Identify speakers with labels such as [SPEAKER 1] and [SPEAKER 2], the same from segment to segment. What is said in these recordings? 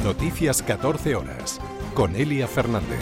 [SPEAKER 1] Noticias 14 horas, con Elia Fernández.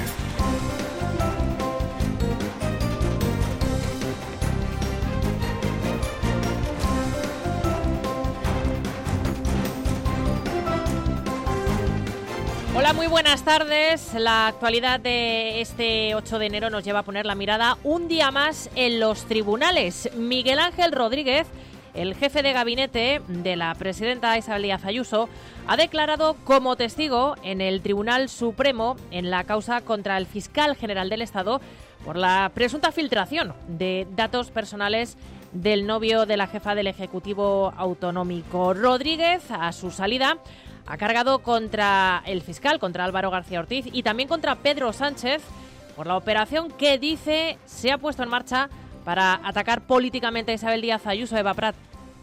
[SPEAKER 2] Hola, muy buenas tardes. La actualidad de este 8 de enero nos lleva a poner la mirada un día más en los tribunales. Miguel Ángel Rodríguez, el jefe de gabinete de la presidenta Isabel Díaz Ayuso, ha declarado como testigo en el Tribunal Supremo en la causa contra el fiscal general del Estado por la presunta filtración de datos personales del novio de la jefa del Ejecutivo Autonómico. Rodríguez, a su salida, ha cargado contra el fiscal, contra Álvaro García Ortiz y también contra Pedro Sánchez por la operación que dice se ha puesto en marcha para atacar políticamente a Isabel Díaz Ayuso. Eva Prat.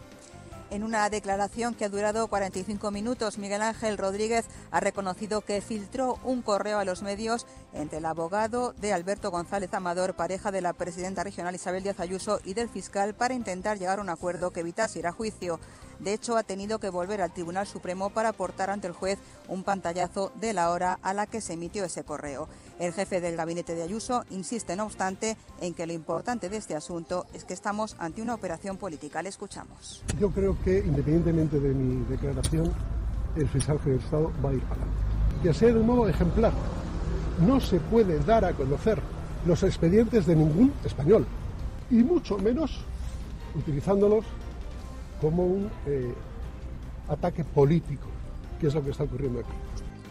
[SPEAKER 3] En una declaración que ha durado 45 minutos, Miguel Ángel Rodríguez ha reconocido que filtró un correo a los medios entre el abogado de Alberto González Amador, pareja de la presidenta regional Isabel Díaz Ayuso, y del fiscal para intentar llegar a un acuerdo que evitase ir a juicio. De hecho, ha tenido que volver al Tribunal Supremo para aportar ante el juez un pantallazo de la hora a la que se emitió ese correo. El jefe del gabinete de Ayuso insiste, no obstante, en que lo importante de este asunto es que estamos ante una operación política. Le escuchamos.
[SPEAKER 4] Yo creo que, independientemente de mi declaración, el fiscal general del Estado va a ir para adelante. Que sea de un modo ejemplar. No se puede dar a conocer los expedientes de ningún español, y mucho menos utilizándolos como un ataque político, que es lo que está ocurriendo aquí.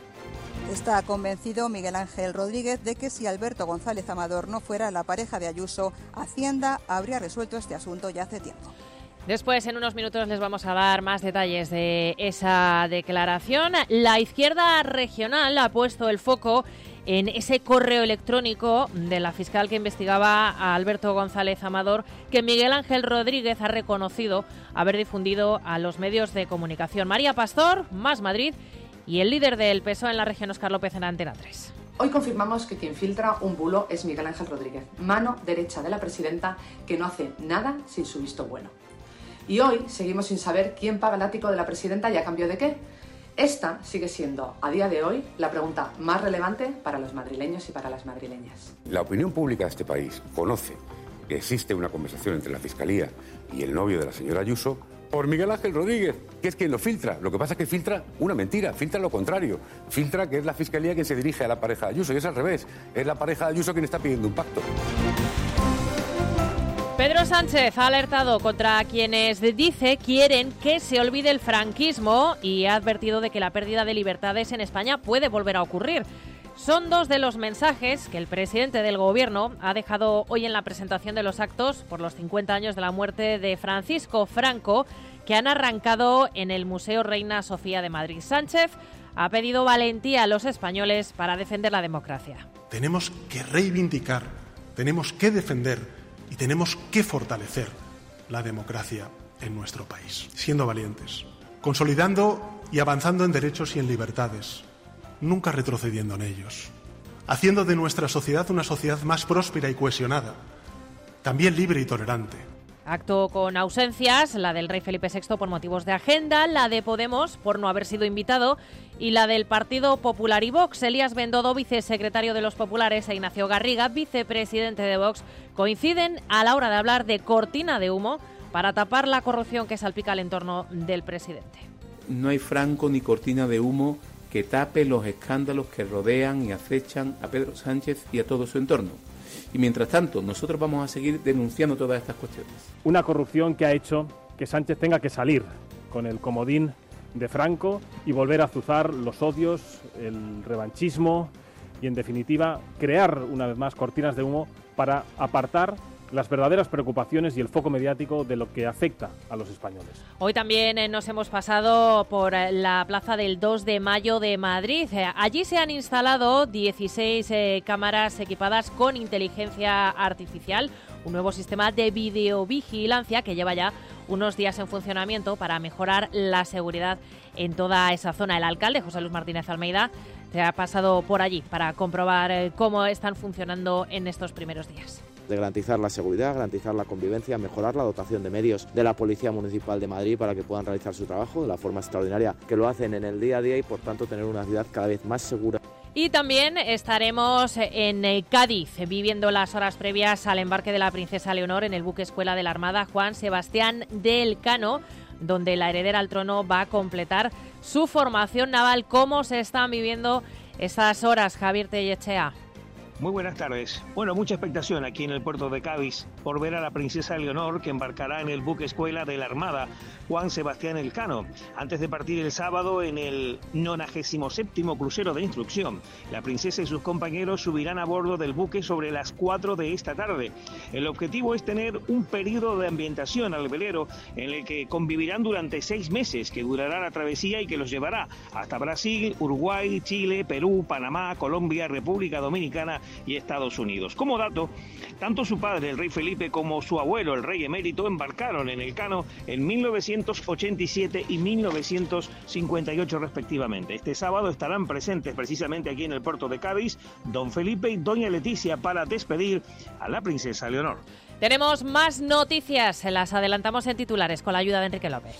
[SPEAKER 3] Está convencido Miguel Ángel Rodríguez de que si Alberto González Amador no fuera la pareja de Ayuso, Hacienda habría resuelto este asunto ya hace tiempo.
[SPEAKER 2] Después, en unos minutos, les vamos a dar más detalles de esa declaración. La izquierda regional ha puesto el foco en ese correo electrónico de la fiscal que investigaba a Alberto González Amador, que Miguel Ángel Rodríguez ha reconocido haber difundido a los medios de comunicación. María Pastor, Más Madrid, y el líder del PSOE en la región, Óscar López, en Antena 3.
[SPEAKER 5] Hoy confirmamos que quien filtra un bulo es Miguel Ángel Rodríguez, mano derecha de la presidenta, que no hace nada sin su visto bueno. Y hoy seguimos sin saber quién paga el ático de la presidenta y a cambio de qué. Esta sigue siendo, a día de hoy, la pregunta más relevante para los madrileños y para las madrileñas.
[SPEAKER 6] La opinión pública de este país conoce que existe una conversación entre la Fiscalía y el novio de la señora Ayuso por Miguel Ángel Rodríguez, que es quien lo filtra. Lo que pasa es que filtra una mentira, filtra lo contrario. Filtra que es la Fiscalía quien se dirige a la pareja de Ayuso, y es al revés. Es la pareja de Ayuso quien está pidiendo un pacto.
[SPEAKER 2] Pedro Sánchez ha alertado contra quienes dice quieren que se olvide el franquismo y ha advertido de que la pérdida de libertades en España puede volver a ocurrir. Son dos de los mensajes que el presidente del Gobierno ha dejado hoy en la presentación de los actos por los 50 años de la muerte de Francisco Franco, que han arrancado en el Museo Reina Sofía de Madrid. Sánchez ha pedido valentía a los españoles para defender la democracia.
[SPEAKER 7] Tenemos que reivindicar, tenemos que defender y tenemos que fortalecer la democracia en nuestro país, siendo valientes, consolidando y avanzando en derechos y en libertades, nunca retrocediendo en ellos, haciendo de nuestra sociedad una sociedad más próspera y cohesionada, también libre y tolerante.
[SPEAKER 2] Acto con ausencias, la del rey Felipe VI por motivos de agenda, la de Podemos por no haber sido invitado y la del Partido Popular y Vox. Elías Bendodo, vicesecretario de los Populares, e Ignacio Garriga, vicepresidente de Vox, coinciden a la hora de hablar de cortina de humo para tapar la corrupción que salpica el entorno del presidente.
[SPEAKER 8] No hay franco ni cortina de humo que tape los escándalos que rodean y acechan a Pedro Sánchez y a todo su entorno. Y mientras tanto, nosotros vamos a seguir denunciando todas estas cuestiones.
[SPEAKER 9] Una corrupción que ha hecho que Sánchez tenga que salir con el comodín de Franco y volver a azuzar los odios, el revanchismo y, en definitiva, crear una vez más cortinas de humo para apartar las verdaderas preocupaciones y el foco mediático de lo que afecta a los españoles.
[SPEAKER 2] Hoy también nos hemos pasado por la plaza del 2 de mayo de Madrid. Allí se han instalado 16 cámaras equipadas con inteligencia artificial, un nuevo sistema de videovigilancia que lleva ya unos días en funcionamiento para mejorar la seguridad en toda esa zona. El alcalde, José Luis Martínez Almeida, se ha pasado por allí para comprobar cómo están funcionando en estos primeros días.
[SPEAKER 10] de garantizar la seguridad, garantizar la convivencia, mejorar la dotación de medios de la Policía Municipal de Madrid para que puedan realizar su trabajo de la forma extraordinaria que lo hacen en el día a día y por tanto tener una ciudad cada vez más segura.
[SPEAKER 2] Y también estaremos en Cádiz, viviendo las horas previas al embarque de la princesa Leonor en el buque escuela de la Armada Juan Sebastián de Elcano, donde la heredera al trono va a completar su formación naval. ¿Cómo se están viviendo estas horas, Javier Tellechea?
[SPEAKER 11] Muy buenas tardes. Bueno, mucha expectación aquí en el puerto de Cádiz por ver a la princesa Leonor, que embarcará en el buque escuela de la Armada Juan Sebastián Elcano, antes de partir el sábado en el 97º crucero de instrucción. La princesa y sus compañeros subirán a bordo del buque sobre las 4 de esta tarde. El objetivo es tener un periodo de ambientación al velero en el que convivirán durante 6 meses, que durará la travesía y que los llevará hasta Brasil, Uruguay, Chile, Perú, Panamá, Colombia, República Dominicana y Estados Unidos. Como dato, tanto su padre, el rey Felipe, como su abuelo, el rey emérito, embarcaron en Elcano en 1987 y 1958 respectivamente. Este sábado estarán presentes precisamente aquí en el puerto de Cádiz don Felipe y doña Leticia para despedir a la princesa Leonor.
[SPEAKER 2] Tenemos más noticias, las adelantamos en titulares con la ayuda de Enrique López.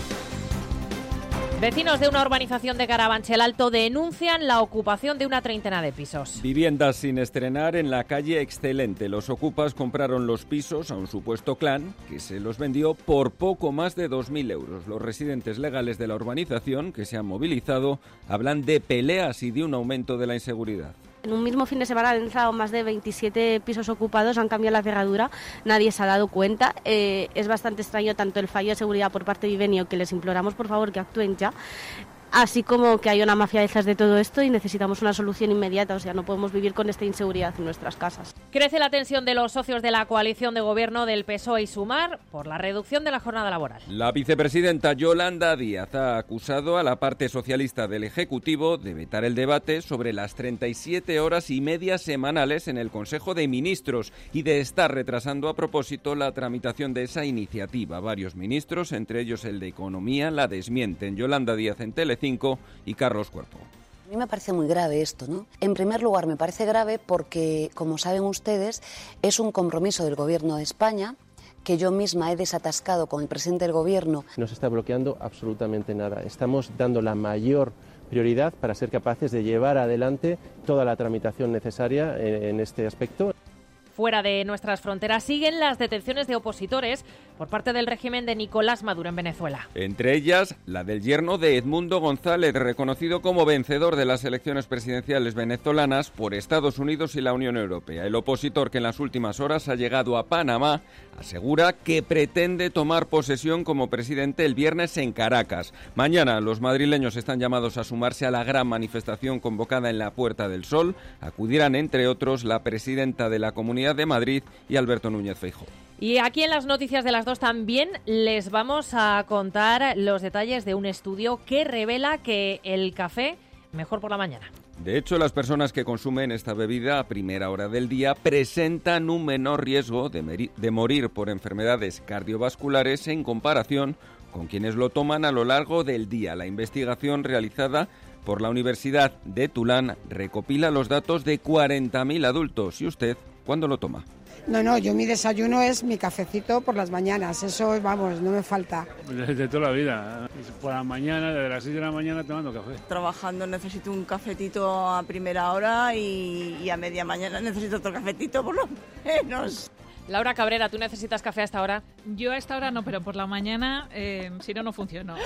[SPEAKER 2] Vecinos de una urbanización de Carabanchel Alto denuncian la ocupación de una treintena de pisos.
[SPEAKER 12] Viviendas sin estrenar en la calle Excelente. Los ocupas compraron los pisos a un supuesto clan que se los vendió por poco más de 2.000 euros. Los residentes legales de la urbanización, que se han movilizado, hablan de peleas y de un aumento de la inseguridad.
[SPEAKER 13] En un mismo fin de semana han entrado más de 27 pisos ocupados, han cambiado la cerradura, nadie se ha dado cuenta. Es bastante extraño tanto el fallo de seguridad por parte de Ivenio, que les imploramos por favor que actúen ya, así como que hay una mafia detrás de todo esto y necesitamos una solución inmediata. O sea, no podemos vivir con esta inseguridad en nuestras casas.
[SPEAKER 2] Crece la tensión de los socios de la coalición de gobierno del PSOE y Sumar por la reducción de la jornada laboral.
[SPEAKER 12] La vicepresidenta Yolanda Díaz ha acusado a la parte socialista del Ejecutivo de vetar el debate sobre las 37 horas y media semanales en el Consejo de Ministros y de estar retrasando a propósito la tramitación de esa iniciativa. Varios ministros, entre ellos el de Economía, la desmienten. Yolanda Díaz en Telecinco y Carlos Cuerpo.
[SPEAKER 14] A mí me parece muy grave esto, ¿no? En primer lugar, me parece grave porque, como saben ustedes, es un compromiso del Gobierno de España que yo misma he desatascado con el presidente del Gobierno.
[SPEAKER 15] No se está bloqueando absolutamente nada. Estamos dando la mayor prioridad para ser capaces de llevar adelante toda la tramitación necesaria en este aspecto.
[SPEAKER 2] Fuera de nuestras fronteras siguen las detenciones de opositores por parte del régimen de Nicolás Maduro en Venezuela.
[SPEAKER 12] Entre ellas, la del yerno de Edmundo González, reconocido como vencedor de las elecciones presidenciales venezolanas por Estados Unidos y la Unión Europea. El opositor, que en las últimas horas ha llegado a Panamá, asegura que pretende tomar posesión como presidente el viernes en Caracas. Mañana los madrileños están llamados a sumarse a la gran manifestación convocada en la Puerta del Sol. Acudirán, entre otros, la presidenta de la Comunidad de Madrid y Alberto Núñez Feijóo.
[SPEAKER 2] Y aquí en las noticias de las 2 también les vamos a contar los detalles de un estudio que revela que el café mejor por la mañana.
[SPEAKER 12] De hecho, las personas que consumen esta bebida a primera hora del día presentan un menor riesgo de morir por enfermedades cardiovasculares en comparación con quienes lo toman a lo largo del día. La investigación realizada por la Universidad de Tulán recopila los datos de 40.000 adultos. ¿Y usted cuándo lo toma?
[SPEAKER 16] No, yo mi desayuno es mi cafecito por las mañanas, eso, vamos, no me falta.
[SPEAKER 17] Desde toda la vida, por la mañana, desde las 6 de la mañana tomando café.
[SPEAKER 18] Trabajando necesito un cafetito a primera hora y a media mañana necesito otro cafetito por lo menos.
[SPEAKER 2] Laura Cabrera, ¿tú necesitas café hasta ahora?
[SPEAKER 19] Yo a esta hora no, pero por la mañana, si no, no funciono.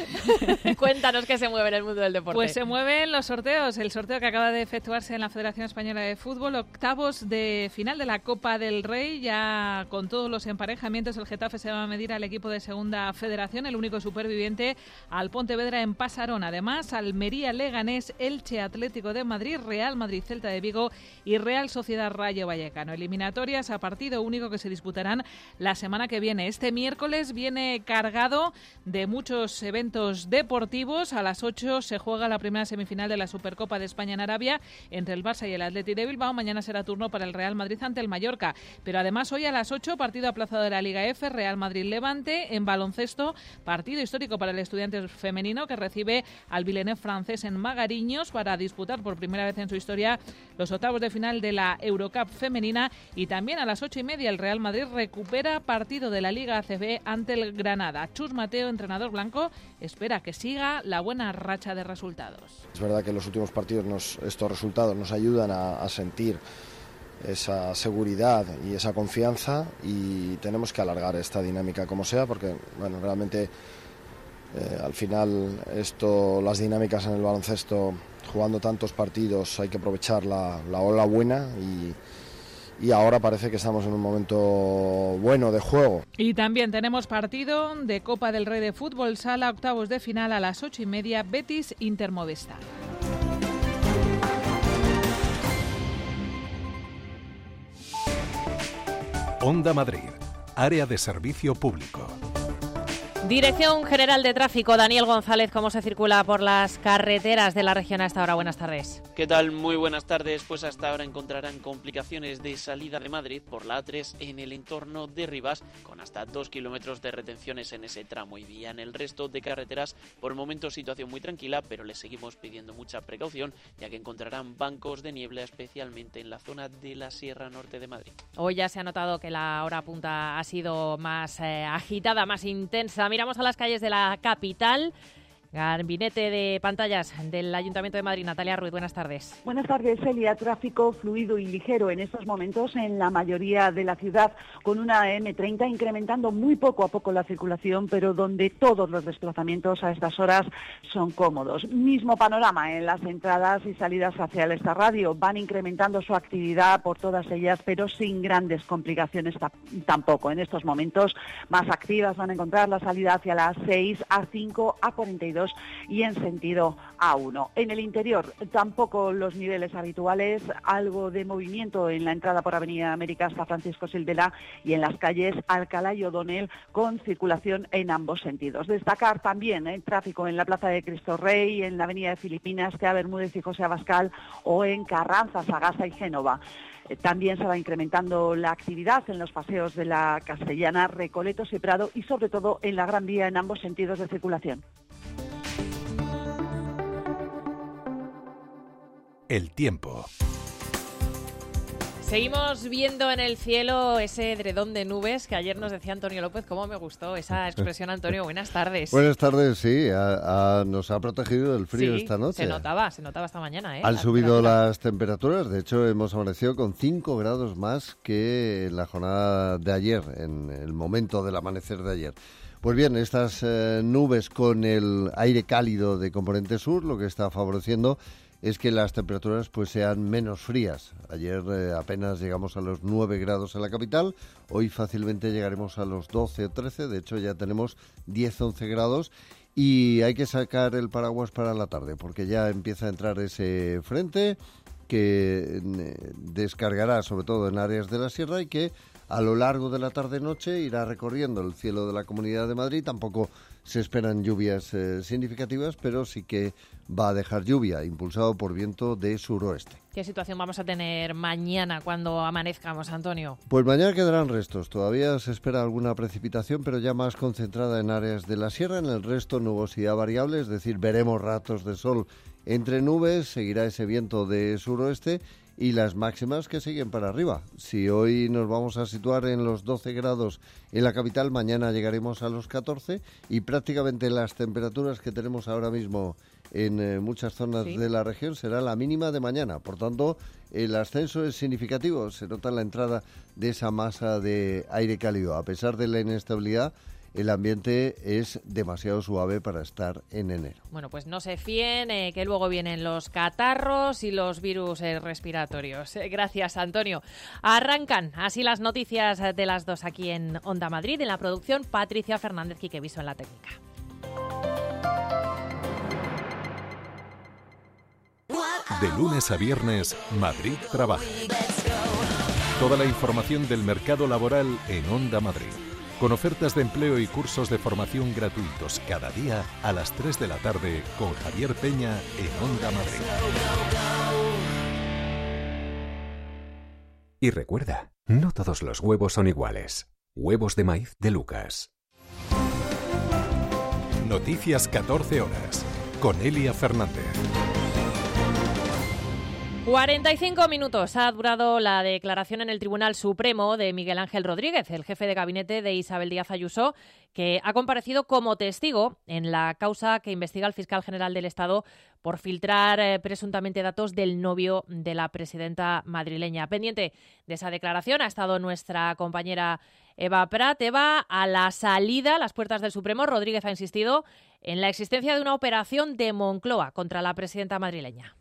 [SPEAKER 2] Cuéntanos qué se mueve en el mundo del deporte.
[SPEAKER 19] Pues se mueven los sorteos. El sorteo que acaba de efectuarse en la Federación Española de Fútbol, octavos de final de la Copa del Rey, ya con todos los emparejamientos. El Getafe se va a medir al equipo de Segunda Federación, el único superviviente, al Pontevedra en Pasarón. Además, Almería Leganés, Elche Atlético de Madrid, Real Madrid Celta de Vigo y Real Sociedad Rayo Vallecano. Eliminatorias a partido único único que se disputarán la semana que viene. Este miércoles viene cargado de muchos eventos deportivos. A las 8 se juega la primera semifinal de la Supercopa de España en Arabia entre el Barça y el Athletic de Bilbao. Mañana será turno para el Real Madrid ante el Mallorca. Pero además hoy a las 8, partido aplazado de la Liga F, Real Madrid-Levante. En baloncesto, partido histórico para el Estudiantes femenino que recibe al Villeneuve francés en Magariños para disputar por primera vez en su historia los octavos de final de la Eurocup femenina. Y también a las 8:30 el Real Madrid recupera partido de la Liga ACB ante el Granada. Chus Mateo, entrenador blanco, espera que siga la buena racha de resultados.
[SPEAKER 20] Es verdad que en los últimos partidos estos resultados nos ayudan a sentir esa seguridad y esa confianza, y tenemos que alargar esta dinámica como sea, porque bueno, realmente al final las dinámicas en el baloncesto, jugando tantos partidos, hay que aprovechar la ola buena, y ahora parece que estamos en un momento bueno de juego.
[SPEAKER 19] Y también tenemos partido de Copa del Rey de Fútbol Sala, octavos de final a las 8:30, Betis Inter Movistar.
[SPEAKER 1] Onda Madrid, área de servicio público.
[SPEAKER 2] Dirección General de Tráfico, Daniel González, ¿cómo se circula por las carreteras de la región a esta hora? Buenas tardes.
[SPEAKER 21] ¿Qué tal? Muy buenas tardes. Pues hasta ahora encontrarán complicaciones de salida de Madrid por la A3 en el entorno de Rivas, con hasta 2 kilómetros de retenciones en ese tramo y vía. En el resto de carreteras, por el momento situación muy tranquila, pero les seguimos pidiendo mucha precaución, ya que encontrarán bancos de niebla, especialmente en la zona de la Sierra Norte de Madrid.
[SPEAKER 2] Hoy ya se ha notado que la hora punta ha sido más agitada, más intensa. Miramos a las calles de la capital. Gabinete de pantallas del Ayuntamiento de Madrid, Natalia Ruiz, buenas tardes.
[SPEAKER 22] Buenas tardes, Elia. Tráfico fluido y ligero en estos momentos en la mayoría de la ciudad, con una M30 incrementando muy poco a poco la circulación, pero donde todos los desplazamientos a estas horas son cómodos. Mismo panorama en las entradas y salidas hacia el Estarradio. Van incrementando su actividad por todas ellas, pero sin grandes complicaciones tampoco. En estos momentos más activas van a encontrar la salida hacia las 6, A5, A42 y en sentido A1. En el interior tampoco los niveles habituales, algo de movimiento en la entrada por Avenida América hasta Francisco Silvela y en las calles Alcalá y O'Donnell con circulación en ambos sentidos. Destacar también el tráfico en la Plaza de Cristo Rey, en la Avenida de Filipinas, Tea Bermúdez y José Abascal, o en Carranza, Sagasta y Génova. También se va incrementando la actividad en los paseos de la Castellana, Recoletos y Prado, y sobre todo en la Gran Vía en ambos sentidos de circulación.
[SPEAKER 1] El tiempo.
[SPEAKER 2] Seguimos viendo en el cielo ese edredón de nubes que ayer nos decía Antonio López. ¿Cómo me gustó esa expresión, Antonio? Buenas tardes.
[SPEAKER 23] Buenas tardes, sí. Nos ha protegido del frío esta noche.
[SPEAKER 2] Se notaba esta mañana.
[SPEAKER 23] Han subido las temperaturas. De hecho, hemos amanecido con 5 grados más que en la jornada de ayer, en el momento del amanecer de ayer. Pues bien, estas nubes con el aire cálido de componente sur, lo que está favoreciendo es que las temperaturas pues sean menos frías. Ayer apenas llegamos a los 9 grados en la capital, hoy fácilmente llegaremos a los 12 o 13, de hecho ya tenemos 10-11 grados y hay que sacar el paraguas para la tarde porque ya empieza a entrar ese frente que descargará sobre todo en áreas de la sierra y que a lo largo de la tarde-noche irá recorriendo el cielo de la Comunidad de Madrid. Tampoco se esperan lluvias significativas, pero sí que va a dejar lluvia, impulsado por viento de suroeste.
[SPEAKER 2] ¿Qué situación vamos a tener mañana cuando amanezcamos, Antonio?
[SPEAKER 23] Pues mañana quedarán restos. Todavía se espera alguna precipitación, pero ya más concentrada en áreas de la sierra. En el resto, nubosidad variable, es decir, veremos ratos de sol entre nubes, seguirá ese viento de suroeste y las máximas que siguen para arriba. Si hoy nos vamos a situar en los 12 grados en la capital, mañana llegaremos a los 14 y prácticamente las temperaturas que tenemos ahora mismo en muchas zonas de la región será la mínima de mañana. Por tanto, el ascenso es significativo. Se nota la entrada de esa masa de aire cálido. A pesar de la inestabilidad, el ambiente es demasiado suave para estar en enero.
[SPEAKER 2] Bueno, pues no se fíen, que luego vienen los catarros y los virus respiratorios. Gracias, Antonio. Arrancan así las noticias de las 2 aquí en Onda Madrid. En la producción, Patricia Fernández, Quique Viso en la técnica.
[SPEAKER 1] De lunes a viernes, Madrid trabaja. Toda la información del mercado laboral en Onda Madrid. Con ofertas de empleo y cursos de formación gratuitos cada día a las 3 de la tarde con Javier Peña en Onda Madrid.
[SPEAKER 3] Y recuerda, no todos los huevos son iguales. Huevos de maíz de Lucas.
[SPEAKER 1] Noticias 14 horas con Elia Fernández.
[SPEAKER 2] 45 minutos ha durado la declaración en el Tribunal Supremo de Miguel Ángel Rodríguez, el jefe de gabinete de Isabel Díaz Ayuso, que ha comparecido como testigo en la causa que investiga el fiscal general del Estado por filtrar presuntamente datos del novio de la presidenta madrileña. Pendiente de esa declaración ha estado nuestra compañera Eva Prat. Eva, a la salida, a las puertas del Supremo, Rodríguez ha insistido en la existencia de una operación de Moncloa contra la presidenta madrileña.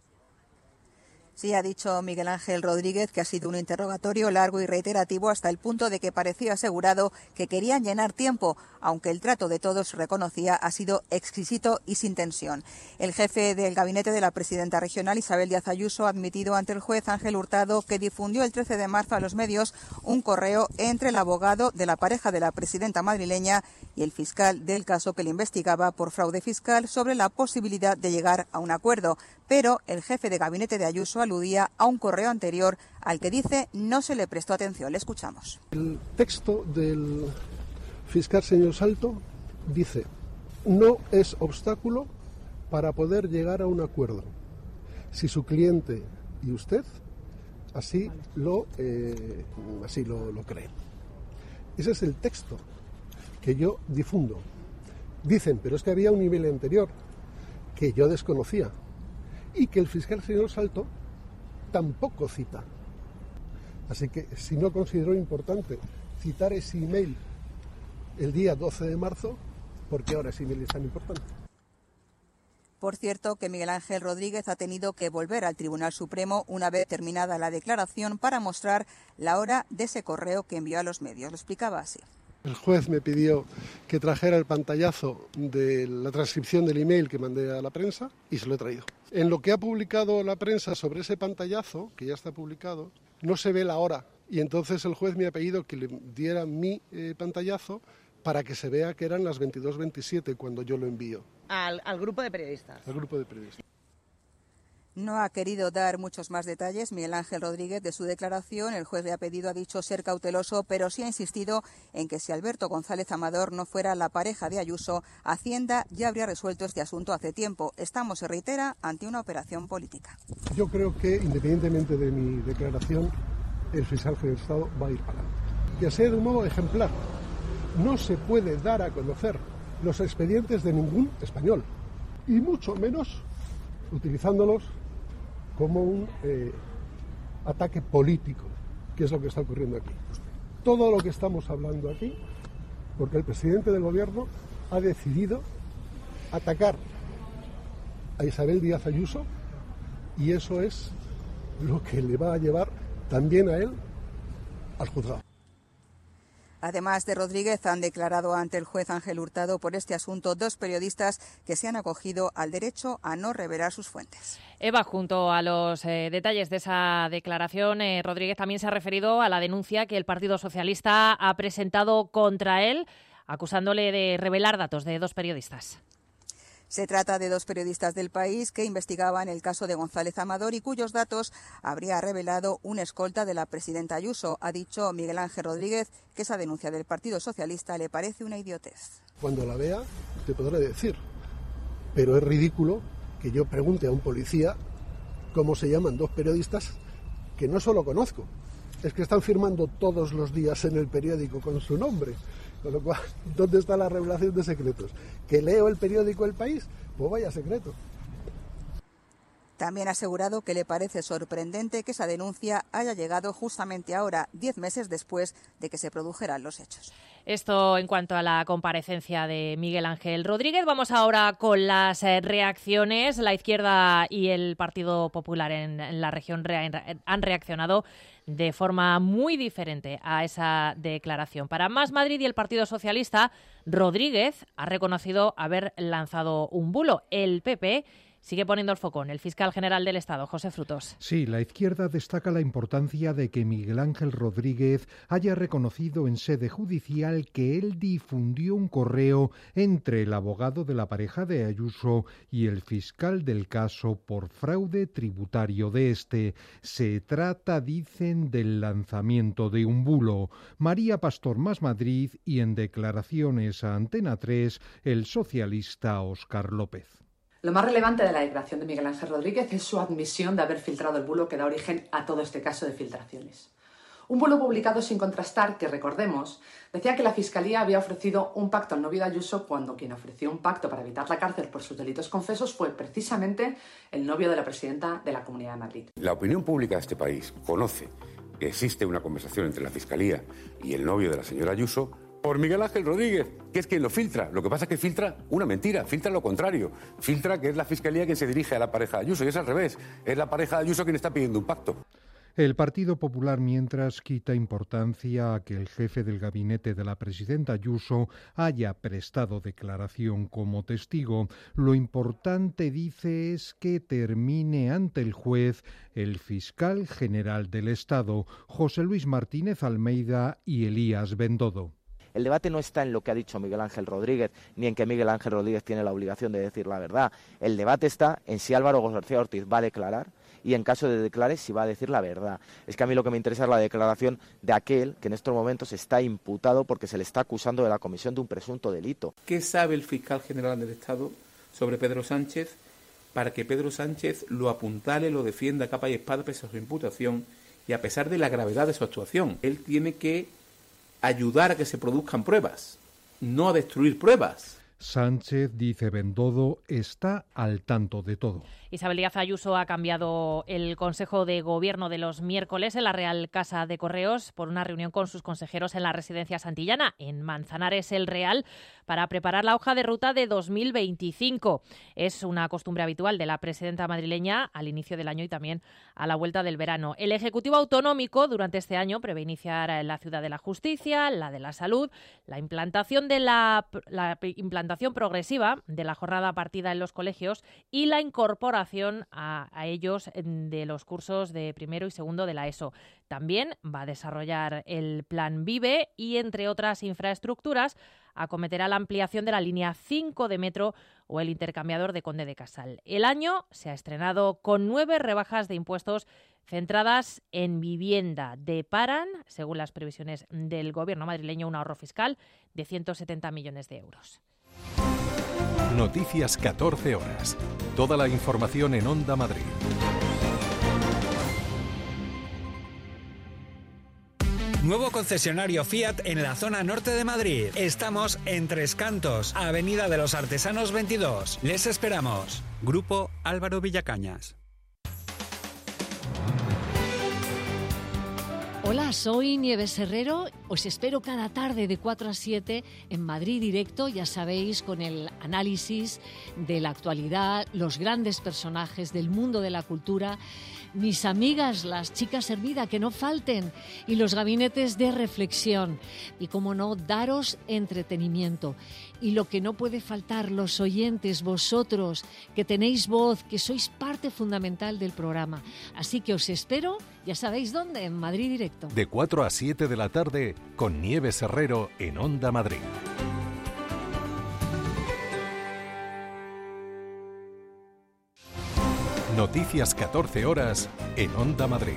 [SPEAKER 4] Sí, ha dicho Miguel Ángel Rodríguez que ha sido un interrogatorio largo y reiterativo hasta el punto de que parecía asegurado que querían llenar tiempo, aunque el trato de todos, reconocía, ha sido exquisito y sin tensión. El jefe del gabinete de la presidenta regional, Isabel Díaz Ayuso, ha admitido ante el juez Ángel Hurtado que difundió el 13 de marzo a los medios un correo entre el abogado de la pareja de la presidenta madrileña y el fiscal del caso que le investigaba por fraude fiscal sobre la posibilidad de llegar a un acuerdo. Pero el jefe de gabinete de Ayuso aludía a un correo anterior al que dice no se le prestó atención. Le escuchamos.
[SPEAKER 5] El texto del fiscal señor Salto dice: no es obstáculo para poder llegar a un acuerdo si su cliente y usted así lo creen. Ese es el texto que yo difundo. Dicen, pero es que había un nivel anterior que yo desconocía y que el fiscal señor Salto tampoco cita. Así que si no consideró importante citar ese email el día 12 de marzo, ¿por qué ahora ese email es tan importante?
[SPEAKER 4] Por cierto, que Miguel Ángel Rodríguez ha tenido que volver al Tribunal Supremo una vez terminada la declaración para mostrar la hora de ese correo que envió a los medios. Lo explicaba así.
[SPEAKER 5] El juez me pidió que trajera el pantallazo de la transcripción del email que mandé a la prensa y se lo he traído. En lo que ha publicado la prensa sobre ese pantallazo, que ya está publicado, no se ve la hora. Y entonces el juez me ha pedido que le diera mi pantallazo para que se vea que eran las 22:27 cuando yo lo envío.
[SPEAKER 24] Al grupo de periodistas.
[SPEAKER 5] Al grupo de periodistas.
[SPEAKER 4] No ha querido dar muchos más detalles Miguel Ángel Rodríguez de su declaración. El juez le ha dicho ser cauteloso, pero sí ha insistido en que si Alberto González Amador no fuera la pareja de Ayuso, Hacienda ya habría resuelto este asunto hace tiempo. Estamos, se reitera, ante una operación política.
[SPEAKER 5] Yo creo que, independientemente de mi declaración, el fiscal general del Estado va a ir para adelante. Que sea de un modo ejemplar. No se puede dar a conocer los expedientes de ningún español, y mucho menos utilizándolos como un ataque político, que es lo que está ocurriendo aquí. Todo lo que estamos hablando aquí, porque el presidente del gobierno ha decidido atacar a Isabel Díaz Ayuso, y eso es lo que le va a llevar también a él al juzgado.
[SPEAKER 4] Además de Rodríguez, han declarado ante el juez Ángel Hurtado por este asunto dos periodistas que se han acogido al derecho a no revelar sus fuentes.
[SPEAKER 2] Eva, junto a los detalles de esa declaración, Rodríguez también se ha referido a la denuncia que el Partido Socialista ha presentado contra él, acusándole de revelar datos de dos periodistas.
[SPEAKER 4] Se trata de dos periodistas del País que investigaban el caso de González Amador y cuyos datos habría revelado un escolta de la presidenta Ayuso. Ha dicho Miguel Ángel Rodríguez que esa denuncia del Partido Socialista le parece una idiotez.
[SPEAKER 5] Cuando la vea te podré decir, pero es ridículo que yo pregunte a un policía cómo se llaman dos periodistas que no solo conozco, es que están firmando todos los días en el periódico con su nombre. Con lo cual, ¿dónde está la revelación de secretos? ¿Que leo el periódico El País? Pues vaya secreto.
[SPEAKER 4] También ha asegurado que le parece sorprendente que esa denuncia haya llegado justamente ahora, 10 meses después de que se produjeran los hechos.
[SPEAKER 2] Esto en cuanto a la comparecencia de Miguel Ángel Rodríguez. Vamos ahora con las reacciones. La izquierda y el Partido Popular en la región han reaccionado de forma muy diferente a esa declaración. Para Más Madrid y el Partido Socialista, Rodríguez ha reconocido haber lanzado un bulo. El PP sigue poniendo el foco en el fiscal general del Estado, José Frutos.
[SPEAKER 6] Sí, la izquierda destaca la importancia de que Miguel Ángel Rodríguez haya reconocido en sede judicial que él difundió un correo entre el abogado de la pareja de Ayuso y el fiscal del caso por fraude tributario de este. Se trata, dicen, del lanzamiento de un bulo. María Pastor Más Madrid y en declaraciones a Antena 3, el socialista Óscar López.
[SPEAKER 7] Lo más relevante de la declaración de Miguel Ángel Rodríguez es su admisión de haber filtrado el bulo que da origen a todo este caso de filtraciones. Un bulo publicado sin contrastar que, recordemos, decía que la Fiscalía había ofrecido un pacto al novio de Ayuso cuando quien ofreció un pacto para evitar la cárcel por sus delitos confesos fue precisamente el novio de la presidenta de la Comunidad de Madrid.
[SPEAKER 8] La opinión pública de este país conoce que existe una conversación entre la Fiscalía y el novio de la señora Ayuso por Miguel Ángel Rodríguez, que es quien lo filtra. Lo que pasa es que filtra una mentira, filtra lo contrario. Filtra que es la Fiscalía quien se dirige a la pareja de Ayuso, y es al revés. Es la pareja de Ayuso quien está pidiendo un pacto.
[SPEAKER 6] El Partido Popular, mientras, quita importancia a que el jefe del gabinete de la presidenta Ayuso haya prestado declaración como testigo. Lo importante, dice, es que termine ante el juez el fiscal general del Estado, José Luis Martínez Almeida y Elías Bendodo.
[SPEAKER 10] El debate no está en lo que ha dicho Miguel Ángel Rodríguez, ni en que Miguel Ángel Rodríguez tiene la obligación de decir la verdad. El debate está en si Álvaro García Ortiz va a declarar y, en caso de declare, si va a decir la verdad. Es que a mí lo que me interesa es la declaración de aquel que en estos momentos está imputado porque se le está acusando de la comisión de un presunto delito.
[SPEAKER 9] ¿Qué sabe el fiscal general del Estado sobre Pedro Sánchez para que Pedro Sánchez lo apuntale, lo defienda a capa y espada pese a su imputación y a pesar de la gravedad de su actuación? Él tiene que ayudar a que se produzcan pruebas, no a destruir pruebas.
[SPEAKER 6] Sánchez, dice Bendodo, está al tanto de todo.
[SPEAKER 2] Isabel Díaz Ayuso ha cambiado el Consejo de Gobierno de los miércoles en la Real Casa de Correos por una reunión con sus consejeros en la residencia santillana, en Manzanares el Real, para preparar la hoja de ruta de 2025. Es una costumbre habitual de la presidenta madrileña al inicio del año y también a la vuelta del verano. El Ejecutivo Autonómico durante este año prevé iniciar la Ciudad de la Justicia, la de la Salud, la implantación implantación progresiva de la jornada partida en los colegios y la incorporación a ellos de los cursos de primero y segundo de la ESO. También va a desarrollar el Plan Vive y, entre otras infraestructuras, acometerá la ampliación de la línea 5 de metro o el intercambiador de Conde de Casal. El año se ha estrenado con 9 rebajas de impuestos centradas en vivienda. Deparan, según las previsiones del Gobierno madrileño, un ahorro fiscal de 170 millones de euros.
[SPEAKER 1] Noticias 14 horas. Toda la información en Onda Madrid.
[SPEAKER 25] Nuevo concesionario Fiat en la zona norte de Madrid. Estamos en Tres Cantos, Avenida de los Artesanos 22. Les esperamos. Grupo Álvaro Villacañas.
[SPEAKER 26] Hola, soy Nieves Herrero. Os espero cada tarde de 4 a 7 en Madrid Directo, ya sabéis, con el análisis de la actualidad, los grandes personajes del mundo de la cultura, mis amigas, las chicas Hermida, que no falten, y los gabinetes de reflexión. Y, como no, daros entretenimiento. Y lo que no puede faltar, los oyentes, vosotros, que tenéis voz, que sois parte fundamental del programa. Así que os espero, ya sabéis dónde, en Madrid Directo.
[SPEAKER 1] De 4 a 7 de la tarde, con Nieves Herrero en Onda Madrid. Noticias 14 horas en Onda Madrid.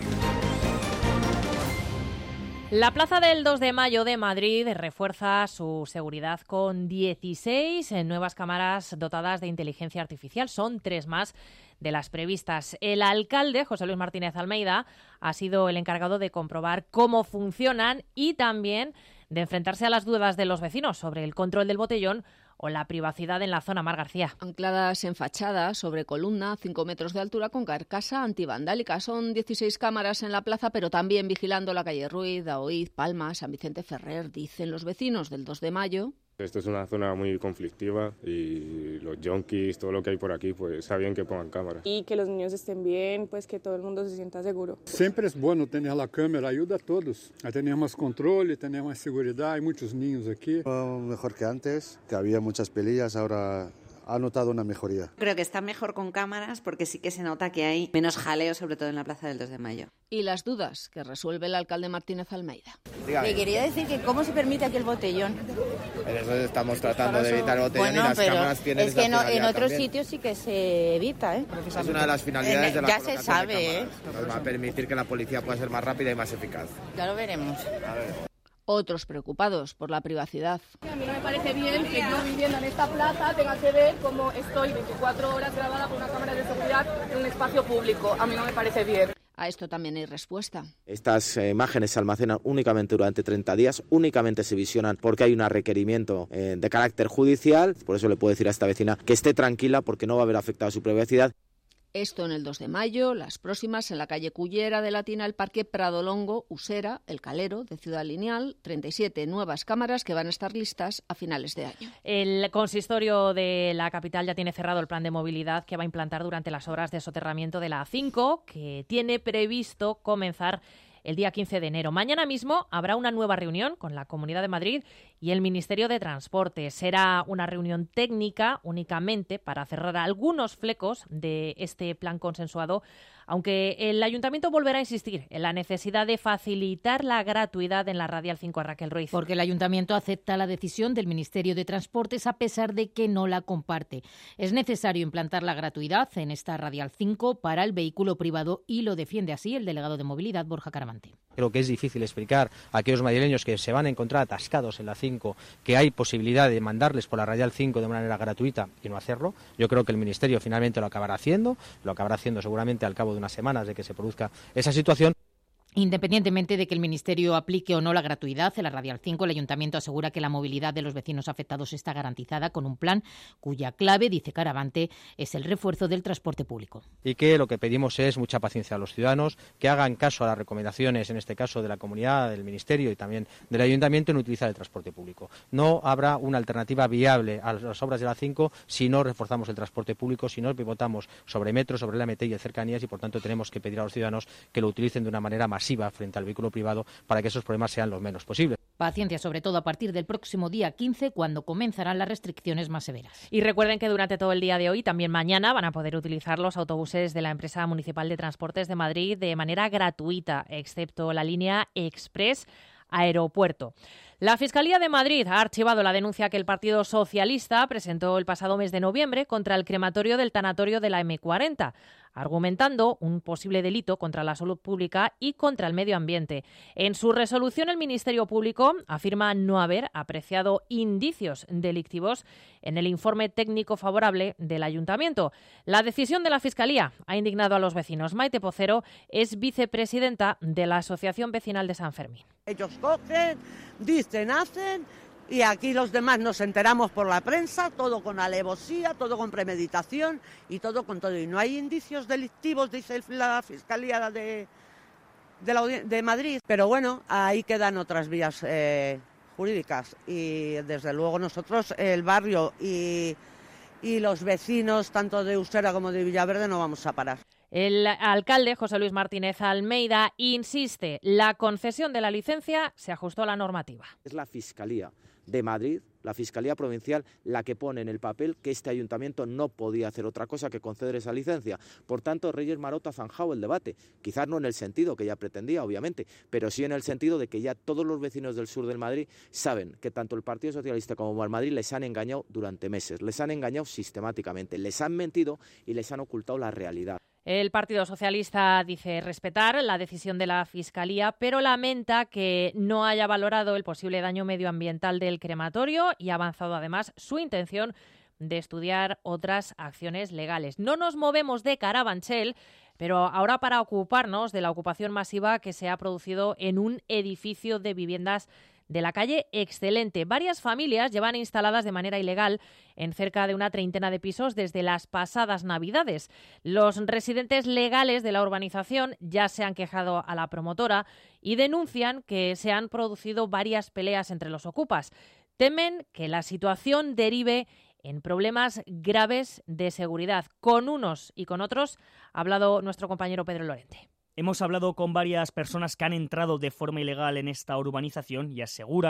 [SPEAKER 2] La Plaza del 2 de Mayo de Madrid refuerza su seguridad con 16 nuevas cámaras dotadas de inteligencia artificial. Son 3 más de las previstas. El alcalde, José Luis Martínez Almeida, ha sido el encargado de comprobar cómo funcionan y también de enfrentarse a las dudas de los vecinos sobre el control del botellón o la privacidad en la zona Mar García.
[SPEAKER 27] Ancladas en fachada, sobre columna, 5 metros de altura, con carcasa antivandálica. Son 16 cámaras en la plaza, pero también vigilando la calle Ruiz, Daoíz, Palma, San Vicente Ferrer, dicen los vecinos del 2 de Mayo.
[SPEAKER 28] Esto es una zona muy conflictiva y los yonkis, todo lo que hay por aquí, pues está bien que pongan cámaras.
[SPEAKER 29] Y que los niños estén bien, pues que todo el mundo se sienta seguro.
[SPEAKER 30] Siempre es bueno tener la cámara, ayuda a todos a tener más control, tener más seguridad. Hay muchos niños aquí.
[SPEAKER 31] Mejor que antes, que había muchas peleas, ahora
[SPEAKER 11] ha notado una mejoría.
[SPEAKER 12] Creo que está mejor con cámaras porque sí que se nota que hay menos jaleo, sobre todo en la Plaza del 2 de Mayo.
[SPEAKER 27] Y las dudas que resuelve el alcalde Martínez Almeida.
[SPEAKER 13] Dígame. Le quería decir que cómo se permite aquí el botellón.
[SPEAKER 14] En eso estamos tratando de evitar el botellón, y las cámaras tienen
[SPEAKER 13] es que
[SPEAKER 14] esa
[SPEAKER 13] en otros
[SPEAKER 14] también.
[SPEAKER 13] Sitios sí que se evita, ¿eh?
[SPEAKER 14] Es una de las finalidades de la
[SPEAKER 13] ya
[SPEAKER 14] colocación
[SPEAKER 13] se sabe,
[SPEAKER 14] de cámaras. Nos va a permitir que la policía pueda ser más rápida y más eficaz.
[SPEAKER 13] Ya lo veremos.
[SPEAKER 14] A ver.
[SPEAKER 27] Otros preocupados por la privacidad.
[SPEAKER 15] A mí no me parece bien que yo viviendo en esta plaza tenga que ver cómo estoy 24 horas grabada por una cámara de seguridad en un espacio público. A mí no me parece bien.
[SPEAKER 27] A esto también hay respuesta.
[SPEAKER 10] Estas imágenes se almacenan únicamente durante 30 días, únicamente se visionan porque hay un requerimiento de carácter judicial. Por eso le puedo decir a esta vecina que esté tranquila porque no va a haber afectado su privacidad.
[SPEAKER 27] Esto en el 2 de mayo, las próximas en la calle Cullera de Latina, el Parque Pradolongo, Usera, El Calero, de Ciudad Lineal, 37 nuevas cámaras que van a estar listas a finales de año.
[SPEAKER 2] El consistorio de la capital ya tiene cerrado el plan de movilidad que va a implantar durante las obras de soterramiento de la A5, que tiene previsto comenzar el día 15 de enero. Mañana mismo habrá una nueva reunión con la Comunidad de Madrid y el Ministerio de Transporte. Será una reunión técnica únicamente para cerrar algunos flecos de este plan consensuado, aunque el Ayuntamiento volverá a insistir en la necesidad de facilitar la gratuidad en la Radial 5 a Raquel Ruiz.
[SPEAKER 16] Porque el Ayuntamiento acepta la decisión del Ministerio de Transportes a pesar de que no la comparte. Es necesario implantar la gratuidad en esta Radial 5 para el vehículo privado y lo defiende así el delegado de Movilidad, Borja Caramante.
[SPEAKER 17] Creo que es difícil explicar a aquellos madrileños que se van a encontrar atascados en la 5 que hay posibilidad de mandarles por la Radial 5 de manera gratuita y no hacerlo. Yo creo que el Ministerio finalmente lo acabará haciendo seguramente al cabo de unas semanas de que se produzca esa situación.
[SPEAKER 16] Independientemente de que el Ministerio aplique o no la gratuidad en la Radial 5, el Ayuntamiento asegura que la movilidad de los vecinos afectados está garantizada con un plan cuya clave, dice Caravante, es el refuerzo del transporte público.
[SPEAKER 17] Y que lo que pedimos es mucha paciencia a los ciudadanos, que hagan caso a las recomendaciones, en este caso de la comunidad, del Ministerio y también del Ayuntamiento, en utilizar el transporte público. No habrá una alternativa viable a las obras de la 5 si no reforzamos el transporte público, si no pivotamos sobre metro, sobre la MT y cercanías, y por tanto tenemos que pedir a los ciudadanos que lo utilicen de una manera masiva frente al vehículo privado para que esos problemas sean los menos posibles.
[SPEAKER 16] Paciencia, sobre todo a partir del próximo día 15, cuando comenzarán las restricciones más severas.
[SPEAKER 2] Y recuerden que durante todo el día de hoy, también mañana, van a poder utilizar los autobuses de la empresa municipal de transportes de Madrid de manera gratuita, excepto la línea Express Aeropuerto. La Fiscalía de Madrid ha archivado la denuncia que el Partido Socialista presentó el pasado mes de noviembre contra el crematorio del tanatorio de la M40, argumentando un posible delito contra la salud pública y contra el medio ambiente. En su resolución, el Ministerio Público afirma no haber apreciado indicios delictivos en el informe técnico favorable del Ayuntamiento. La decisión de la Fiscalía ha indignado a los vecinos. Maite Pocero es vicepresidenta de la Asociación Vecinal de San Fermín.
[SPEAKER 18] Ellos cogen, dicen, hacen, y aquí los demás nos enteramos por la prensa, todo con alevosía, todo con premeditación y todo con todo. Y no hay indicios delictivos, dice la Fiscalía de Madrid. Pero bueno, ahí quedan otras vías jurídicas. Y desde luego nosotros, el barrio y los vecinos, tanto de Usera como de Villaverde, no vamos a parar.
[SPEAKER 2] El alcalde, José Luis Martínez Almeida, insiste, la concesión de la licencia se ajustó a la normativa.
[SPEAKER 10] Es la Fiscalía de Madrid, la Fiscalía Provincial, la que pone en el papel que este ayuntamiento no podía hacer otra cosa que conceder esa licencia. Por tanto, Reyes Maroto ha zanjado el debate, quizás no en el sentido que ella pretendía, obviamente, pero sí en el sentido de que ya todos los vecinos del sur del Madrid saben que tanto el Partido Socialista como el Madrid les han engañado durante meses, les han engañado sistemáticamente, les han mentido y les han ocultado la realidad.
[SPEAKER 2] El Partido Socialista dice respetar la decisión de la Fiscalía, pero lamenta que no haya valorado el posible daño medioambiental del crematorio y ha avanzado además su intención de estudiar otras acciones legales. No nos movemos de Carabanchel, pero ahora para ocuparnos de la ocupación masiva que se ha producido en un edificio de viviendas de la calle Excelente. Varias familias llevan instaladas de manera ilegal en cerca de una treintena de pisos desde las pasadas Navidades. Los residentes legales de la urbanización ya se han quejado a la promotora y denuncian que se han producido varias peleas entre los ocupas. Temen que la situación derive en problemas graves de seguridad. Con unos y con otros ha hablado nuestro compañero Pedro Lorente.
[SPEAKER 19] Hemos hablado con varias personas que han entrado de forma ilegal en esta urbanización y aseguran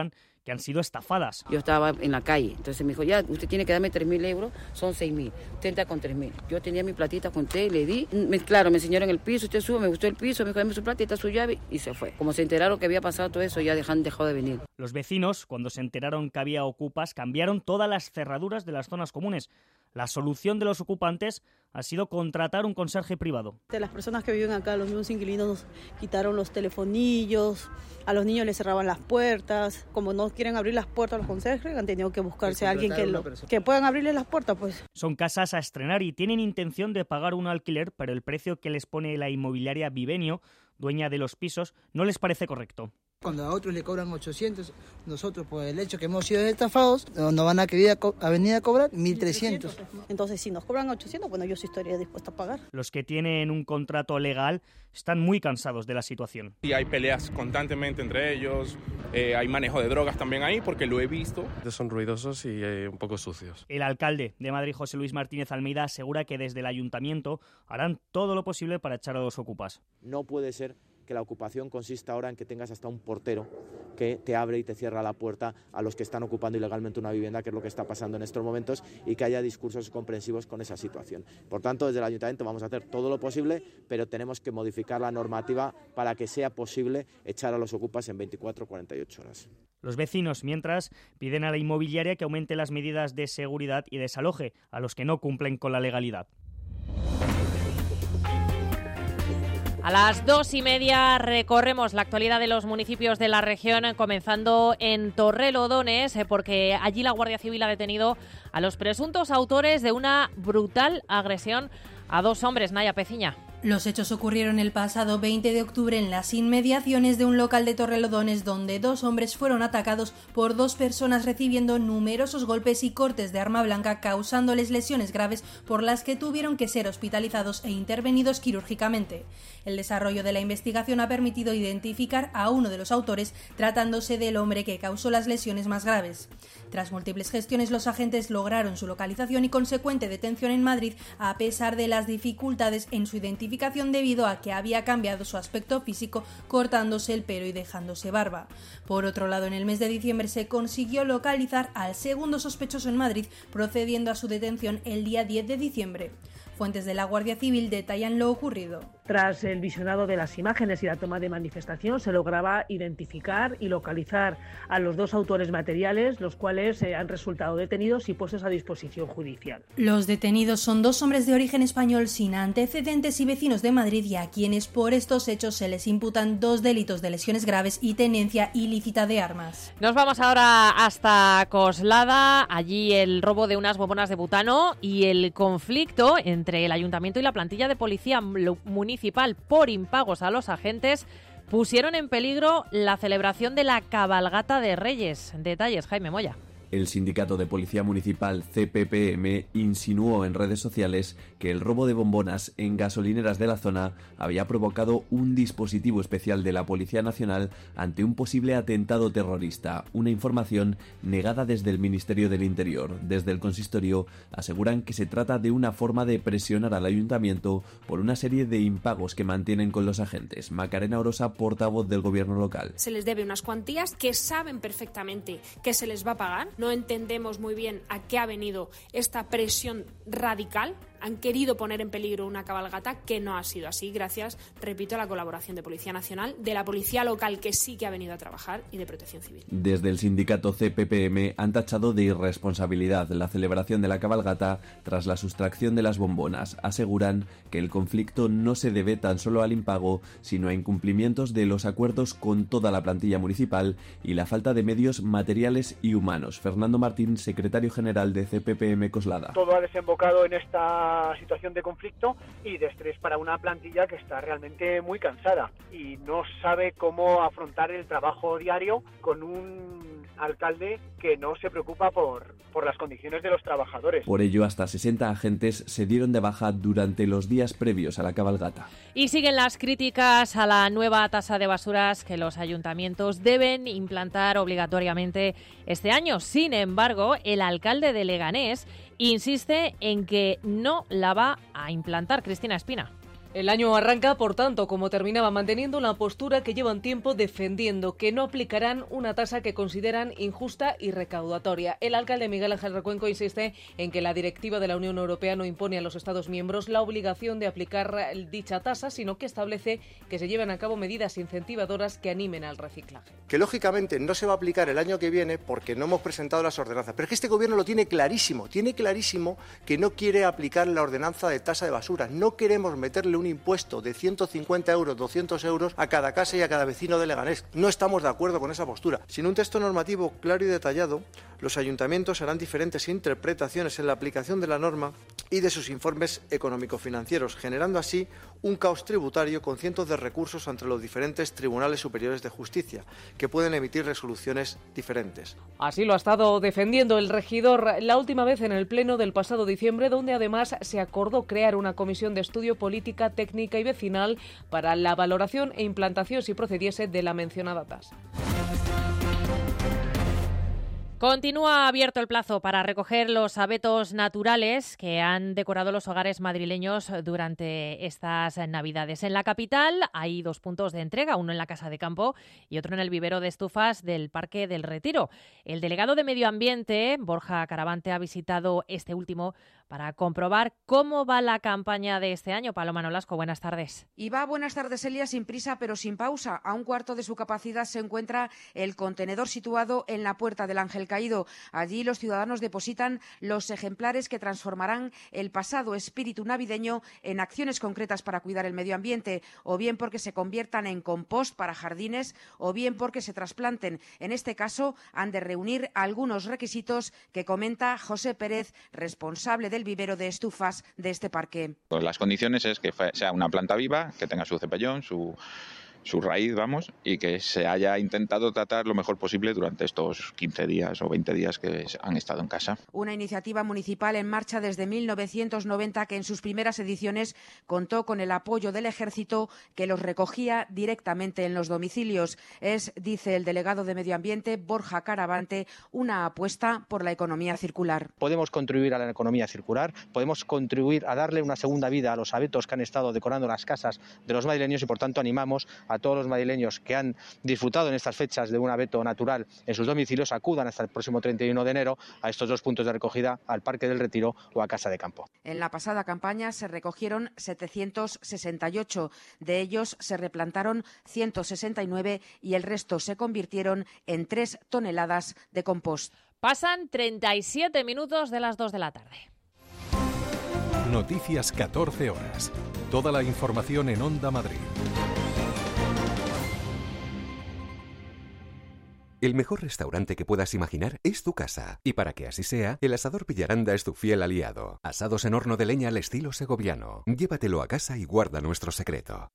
[SPEAKER 3] que han sido estafadas.
[SPEAKER 4] Yo estaba en la calle, entonces me dijo, ya, usted tiene que darme 3.000 euros, son 6.000, usted entra con 3.000. Yo tenía mi platita, conté, le di, claro, me enseñaron el piso, usted sube, me gustó el piso, me dijo, dame su platita, su llave, y se fue. Como se enteraron que había pasado todo eso, ya han dejado de venir.
[SPEAKER 3] Los vecinos, cuando se enteraron que había ocupas, cambiaron todas las cerraduras de las zonas comunes. La solución de los ocupantes ha sido contratar un conserje privado.
[SPEAKER 5] De las personas que viven acá, los mismos inquilinos nos quitaron los telefonillos, a los niños les cerraban las puertas. Como no quieren abrir las puertas a los conserjes, han tenido que buscarse a alguien que puedan abrirles las puertas, pues.
[SPEAKER 3] Son casas a estrenar y tienen intención de pagar un alquiler, pero el precio que les pone la inmobiliaria Vivenio, dueña de los pisos, no les parece correcto.
[SPEAKER 11] Cuando a otros le cobran 800, nosotros por el hecho que hemos sido estafados, nos van a querer venir a cobrar 1.300.
[SPEAKER 5] Entonces, si nos cobran 800, bueno, yo sí estaría dispuesta a pagar.
[SPEAKER 3] Los que tienen un contrato legal están muy cansados de la situación.
[SPEAKER 19] Y hay peleas constantemente entre ellos, hay manejo de drogas también ahí, porque lo he visto.
[SPEAKER 20] Son ruidosos y un poco sucios.
[SPEAKER 3] El alcalde de Madrid, José Luis Martínez Almeida, asegura que desde el ayuntamiento harán todo lo posible para echar a los ocupas.
[SPEAKER 10] No puede ser que la ocupación consista ahora en que tengas hasta un portero que te abre y te cierra la puerta a los que están ocupando ilegalmente una vivienda, que es lo que está pasando en estos momentos, y que haya discursos comprensivos con esa situación. Por tanto, desde el ayuntamiento vamos a hacer todo lo posible, pero tenemos que modificar la normativa para que sea posible echar a los ocupas en 24 o 48 horas.
[SPEAKER 3] Los vecinos, mientras, piden a la inmobiliaria que aumente las medidas de seguridad y desaloje a los que no cumplen con la legalidad.
[SPEAKER 2] A las 2:30 recorremos la actualidad de los municipios de la región, comenzando en Torrelodones, porque allí la Guardia Civil ha detenido a los presuntos autores de una brutal agresión a dos hombres. Naya Peciña.
[SPEAKER 21] Los hechos ocurrieron el pasado 20 de octubre en las inmediaciones de un local de Torrelodones, donde dos hombres fueron atacados por dos personas recibiendo numerosos golpes y cortes de arma blanca, causándoles lesiones graves por las que tuvieron que ser hospitalizados e intervenidos quirúrgicamente. El desarrollo de la investigación ha permitido identificar a uno de los autores, tratándose del hombre que causó las lesiones más graves. Tras múltiples gestiones, los agentes lograron su localización y consecuente detención en Madrid, a pesar de las dificultades en su identificación debido a que había cambiado su aspecto físico, cortándose el pelo y dejándose barba. Por otro lado, en el mes de diciembre se consiguió localizar al segundo sospechoso en Madrid, procediendo a su detención el día 10 de diciembre. Fuentes de la Guardia Civil detallan lo ocurrido.
[SPEAKER 22] Tras el visionado de las imágenes y la toma de manifestación, se lograba identificar y localizar a los dos autores materiales, los cuales han resultado detenidos y puestos a disposición judicial.
[SPEAKER 21] Los detenidos son dos hombres de origen español sin antecedentes y vecinos de Madrid, y a quienes por estos hechos se les imputan dos delitos de lesiones graves y tenencia ilícita de armas.
[SPEAKER 2] Nos vamos ahora hasta Coslada, allí el robo de unas bombonas de butano y el conflicto entre el ayuntamiento y la plantilla de policía municipal por impagos a los agentes pusieron en peligro la celebración de la cabalgata de Reyes. Detalles, Jaime Moya.
[SPEAKER 23] El sindicato de policía municipal CPPM insinuó en redes sociales que el robo de bombonas en gasolineras de la zona había provocado un dispositivo especial de la Policía Nacional ante un posible atentado terrorista, una información negada desde el Ministerio del Interior. Desde el consistorio aseguran que se trata de una forma de presionar al ayuntamiento por una serie de impagos que mantienen con los agentes. Macarena Orosa, portavoz del gobierno local.
[SPEAKER 24] Se les debe unas cuantías que saben perfectamente que se les va a pagar. No entendemos muy bien a qué ha venido esta presión radical. Han querido poner en peligro una cabalgata que no ha sido así, gracias, repito, a la colaboración de Policía Nacional, de la Policía Local, que sí que ha venido a trabajar, y de Protección Civil.
[SPEAKER 23] Desde el sindicato CPPM han tachado de irresponsabilidad la celebración de la cabalgata tras la sustracción de las bombonas. Aseguran que el conflicto no se debe tan solo al impago, sino a incumplimientos de los acuerdos con toda la plantilla municipal y la falta de medios materiales y humanos. Fernando Martín, secretario general de CPPM Coslada.
[SPEAKER 31] Todo ha desembocado en esta situación de conflicto y de estrés para una plantilla que está realmente muy cansada y no sabe cómo afrontar el trabajo diario con un alcalde que no se preocupa por las condiciones de los trabajadores.
[SPEAKER 23] Por ello, hasta 60 agentes se dieron de baja durante los días previos a la cabalgata.
[SPEAKER 2] Y siguen las críticas a la nueva tasa de basuras que los ayuntamientos deben implantar obligatoriamente este año. Sin embargo, el alcalde de Leganés insiste en que no la va a implantar. Cristina Espina.
[SPEAKER 1] El año arranca, por tanto, como terminaba, manteniendo la postura que llevan tiempo defendiendo, que no aplicarán una tasa que consideran injusta y recaudatoria. El alcalde Miguel Ángel Recuenco insiste en que la directiva de la Unión Europea no impone a los Estados miembros la obligación de aplicar dicha tasa, sino que establece que se lleven a cabo medidas incentivadoras que animen al reciclaje.
[SPEAKER 6] Que lógicamente no se va a aplicar el año que viene porque no hemos presentado las ordenanzas. Pero es que este gobierno lo tiene clarísimo que no quiere aplicar la ordenanza de tasa de basura. No queremos meterle un impuesto de 150 euros, 200 euros a cada casa y a cada vecino de Leganés. No estamos de acuerdo con esa postura. Sin un texto normativo claro y detallado, los ayuntamientos harán diferentes interpretaciones en la aplicación de la norma y de sus informes económico-financieros, generando así un caos tributario con cientos de recursos ante los diferentes tribunales superiores de justicia, que pueden emitir resoluciones diferentes.
[SPEAKER 1] Así lo ha estado defendiendo el regidor la última vez en el pleno del pasado diciembre, donde además se acordó crear una comisión de estudio política, técnica y vecinal para la valoración e implantación, si procediese, de la mencionada tasa.
[SPEAKER 2] Continúa abierto el plazo para recoger los abetos naturales que han decorado los hogares madrileños durante estas Navidades. En la capital hay 2 puntos de entrega, uno en la Casa de Campo y otro en el vivero de estufas del Parque del Retiro. El delegado de Medio Ambiente, Borja Caravante, ha visitado este último para comprobar cómo va la campaña de este año. Paloma Nolasco, buenas tardes.
[SPEAKER 7] Y va, buenas tardes, Elia, sin prisa pero sin pausa. A 1/4 de su capacidad se encuentra el contenedor situado en la Puerta del Ángel Caído. Allí los ciudadanos depositan los ejemplares que transformarán el pasado espíritu navideño en acciones concretas para cuidar el medio ambiente, o bien porque se conviertan en compost para jardines, o bien porque se trasplanten. En este caso, han de reunir algunos requisitos que comenta José Pérez, responsable del vivero de estufas de este parque.
[SPEAKER 31] Pues las condiciones es que sea una planta viva, que tenga su cepellón, su raíz, y que se haya intentado tratar lo mejor posible durante estos 15 días o 20 días que han estado en casa.
[SPEAKER 7] Una iniciativa municipal en marcha desde 1990 que en sus primeras ediciones contó con el apoyo del Ejército, que los recogía directamente en los domicilios. Es, dice el delegado de Medio Ambiente, Borja Caravante, una apuesta por la economía circular.
[SPEAKER 17] Podemos contribuir a la economía circular, podemos contribuir a darle una segunda vida a los abetos que han estado decorando las casas de los madrileños y, por tanto, animamos a todos los madrileños que han disfrutado en estas fechas de un abeto natural en sus domicilios, acudan hasta el próximo 31 de enero a estos 2 puntos de recogida, al Parque del Retiro o a Casa de Campo.
[SPEAKER 7] En la pasada campaña se recogieron 768, de ellos se replantaron 169 y el resto se convirtieron en 3 toneladas de compost.
[SPEAKER 2] Pasan 37 minutos de las 2 de la tarde.
[SPEAKER 8] Noticias 14 horas. Toda la información en Onda Madrid.
[SPEAKER 9] El mejor restaurante que puedas imaginar es tu casa. Y para que así sea, el Asador Villaranda es tu fiel aliado. Asados en horno de leña al estilo segoviano. Llévatelo a casa y guarda nuestro secreto.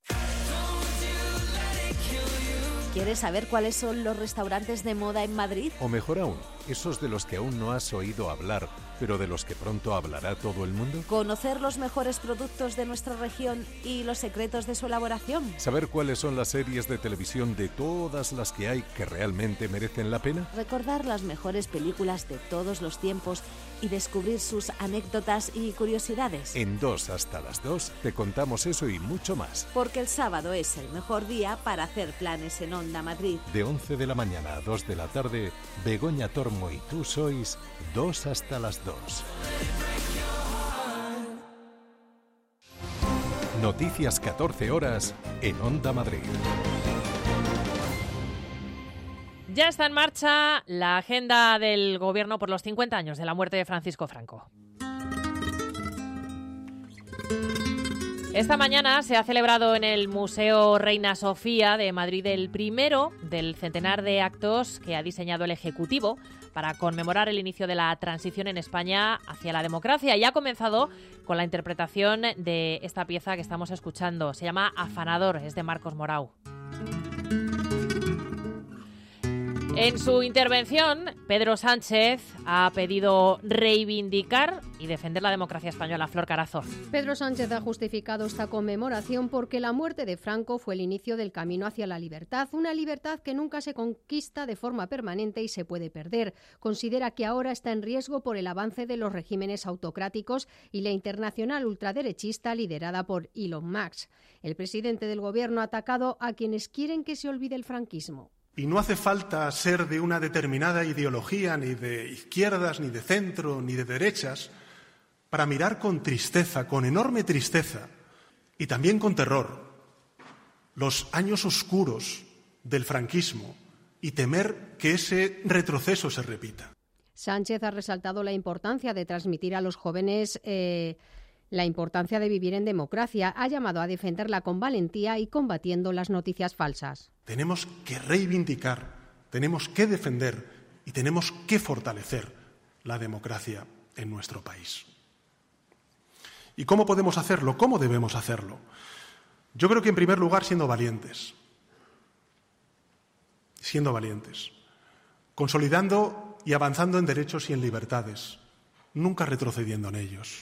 [SPEAKER 12] ¿Quieres saber cuáles son los restaurantes de moda en Madrid?
[SPEAKER 8] O mejor aún, esos de los que aún no has oído hablar, pero de los que pronto hablará todo el mundo.
[SPEAKER 12] ¿Conocer los mejores productos de nuestra región y los secretos de su elaboración?
[SPEAKER 8] ¿Saber cuáles son las series de televisión de todas las que hay que realmente merecen la pena?
[SPEAKER 12] Recordar las mejores películas de todos los tiempos y descubrir sus anécdotas y curiosidades.
[SPEAKER 8] En 2 hasta las 2 te contamos eso y mucho más.
[SPEAKER 12] Porque el sábado es el mejor día para hacer planes en Onda Madrid.
[SPEAKER 8] De 11 de la mañana a 2 de la tarde, Begoña Tormo y tú sois 2 hasta las 2. Noticias 14 horas en Onda Madrid.
[SPEAKER 2] Ya está en marcha la agenda del Gobierno por los 50 años de la muerte de Francisco Franco. Esta mañana se ha celebrado en el Museo Reina Sofía de Madrid el primero del centenar de actos que ha diseñado el Ejecutivo para conmemorar el inicio de la transición en España hacia la democracia. Y ha comenzado con la interpretación de esta pieza que estamos escuchando. Se llama Afanador, es de Marcos Morau. En su intervención, Pedro Sánchez ha pedido reivindicar y defender la democracia española. Flor Carazo.
[SPEAKER 13] Pedro Sánchez ha justificado esta conmemoración porque la muerte de Franco fue el inicio del camino hacia la libertad, una libertad que nunca se conquista de forma permanente y se puede perder. Considera que ahora está en riesgo por el avance de los regímenes autocráticos y la internacional ultraderechista liderada por Elon Musk. El presidente del Gobierno ha atacado a quienes quieren que se olvide el franquismo.
[SPEAKER 14] Y no hace falta ser de una determinada ideología, ni de izquierdas, ni de centro, ni de derechas, para mirar con tristeza, con enorme tristeza, y también con terror, los años oscuros del franquismo y temer que ese retroceso se repita.
[SPEAKER 13] Sánchez ha resaltado la importancia de transmitir a los jóvenes la importancia de vivir en democracia. Ha llamado a defenderla con valentía y combatiendo las noticias falsas.
[SPEAKER 14] Tenemos que reivindicar, tenemos que defender y tenemos que fortalecer la democracia en nuestro país. ¿Y cómo podemos hacerlo? ¿Cómo debemos hacerlo? Yo creo que en primer lugar siendo valientes, consolidando y avanzando en derechos y en libertades, nunca retrocediendo en ellos,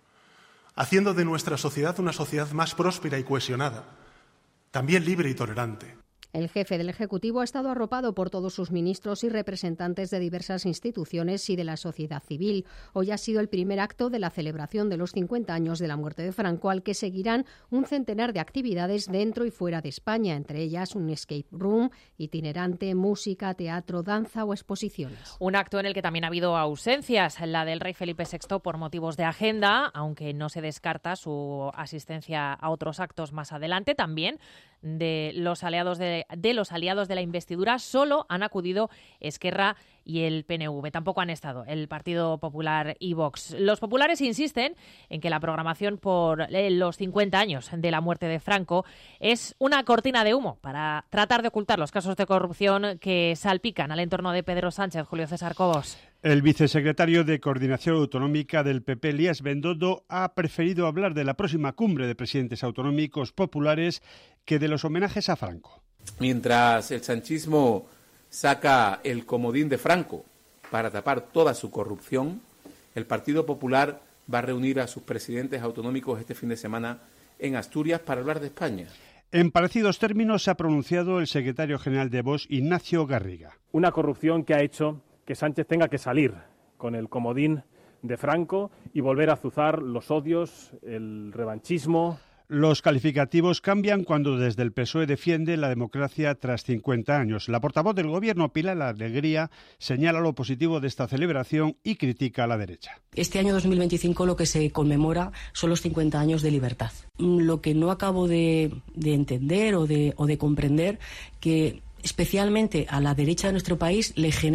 [SPEAKER 14] haciendo de nuestra sociedad una sociedad más próspera y cohesionada, también libre y tolerante.
[SPEAKER 13] El jefe del Ejecutivo ha estado arropado por todos sus ministros y representantes de diversas instituciones y de la sociedad civil. Hoy ha sido el primer acto de la celebración de los 50 años de la muerte de Franco, al que seguirán un centenar de actividades dentro y fuera de España, entre ellas un escape room itinerante, música, teatro, danza o exposiciones.
[SPEAKER 2] Un acto en el que también ha habido ausencias, la del rey Felipe VI por motivos de agenda, aunque no se descarta su asistencia a otros actos más adelante. También de los aliados de la investidura solo han acudido Esquerra y el PNV. Tampoco han estado el Partido Popular y Vox. Los populares insisten en que la programación por los 50 años de la muerte de Franco es una cortina de humo para tratar de ocultar los casos de corrupción que salpican al entorno de Pedro Sánchez. Julio César Cobos.
[SPEAKER 15] El vicesecretario de Coordinación Autonómica del PP, Elías Bendodo, ha preferido hablar de la próxima cumbre de presidentes autonómicos populares que de los homenajes a Franco.
[SPEAKER 16] Mientras el sanchismo saca el comodín de Franco para tapar toda su corrupción, el Partido Popular va a reunir a sus presidentes autonómicos este fin de semana en Asturias para hablar de España.
[SPEAKER 15] En parecidos términos se ha pronunciado el secretario general de Vox, Ignacio Garriga.
[SPEAKER 18] Una corrupción que ha hecho que Sánchez tenga que salir con el comodín de Franco y volver a azuzar los odios, el revanchismo.
[SPEAKER 15] Los calificativos cambian cuando desde el PSOE defiende la democracia tras 50 años. La portavoz del Gobierno, Pilar Alegría, señala lo positivo de esta celebración y critica a la derecha.
[SPEAKER 25] Este año 2025 lo que se conmemora son los 50 años de libertad. Lo que no acabo de entender o de comprender, que especialmente a la derecha de nuestro país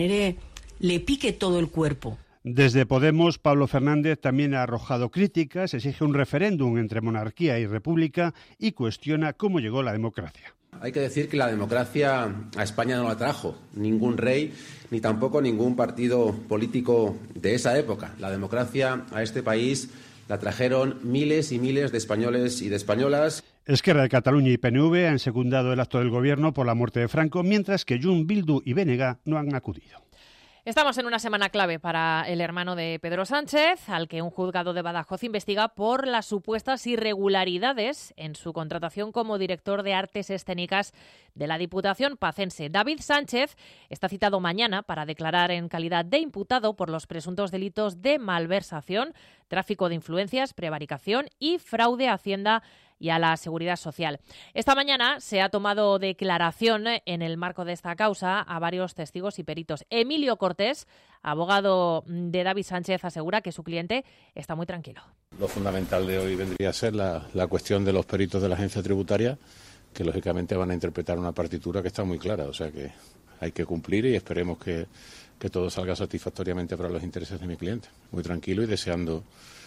[SPEAKER 25] le pique todo el cuerpo.
[SPEAKER 15] Desde Podemos, Pablo Fernández también ha arrojado críticas, exige un referéndum entre monarquía y república y cuestiona cómo llegó la democracia.
[SPEAKER 26] Hay que decir que la democracia a España no la trajo ningún rey, ni tampoco ningún partido político de esa época. La democracia a este país la trajeron miles y miles de españoles y de españolas.
[SPEAKER 15] Esquerra de Cataluña y PNV han secundado el acto del Gobierno por la muerte de Franco, mientras que Junts, Bildu y BNG no han acudido.
[SPEAKER 2] Estamos en una semana clave para el hermano de Pedro Sánchez, al que un juzgado de Badajoz investiga por las supuestas irregularidades en su contratación como director de artes escénicas de la Diputación pacense. David Sánchez está citado mañana para declarar en calidad de imputado por los presuntos delitos de malversación, tráfico de influencias, prevaricación y fraude a Hacienda y a la Seguridad Social. Esta mañana se ha tomado declaración en el marco de esta causa a varios testigos y peritos. Emilio Cortés, abogado de David Sánchez, asegura que su cliente está muy tranquilo.
[SPEAKER 27] Lo fundamental de hoy vendría a ser la cuestión de los peritos de la agencia tributaria, que lógicamente van a interpretar una partitura que está muy clara, o sea que hay que cumplir y esperemos que todo salga satisfactoriamente para los intereses de mi cliente. Muy tranquilo y deseando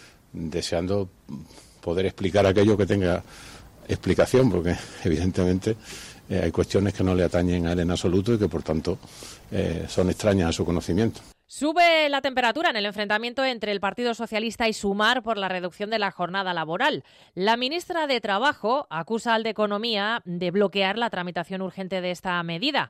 [SPEAKER 27] poder explicar aquello que tenga explicación, porque evidentemente hay cuestiones que no le atañen a él en absoluto y que por tanto son extrañas a su conocimiento.
[SPEAKER 2] Sube la temperatura en el enfrentamiento entre el Partido Socialista y Sumar por la reducción de la jornada laboral. La ministra de Trabajo acusa al de Economía de bloquear la tramitación urgente de esta medida.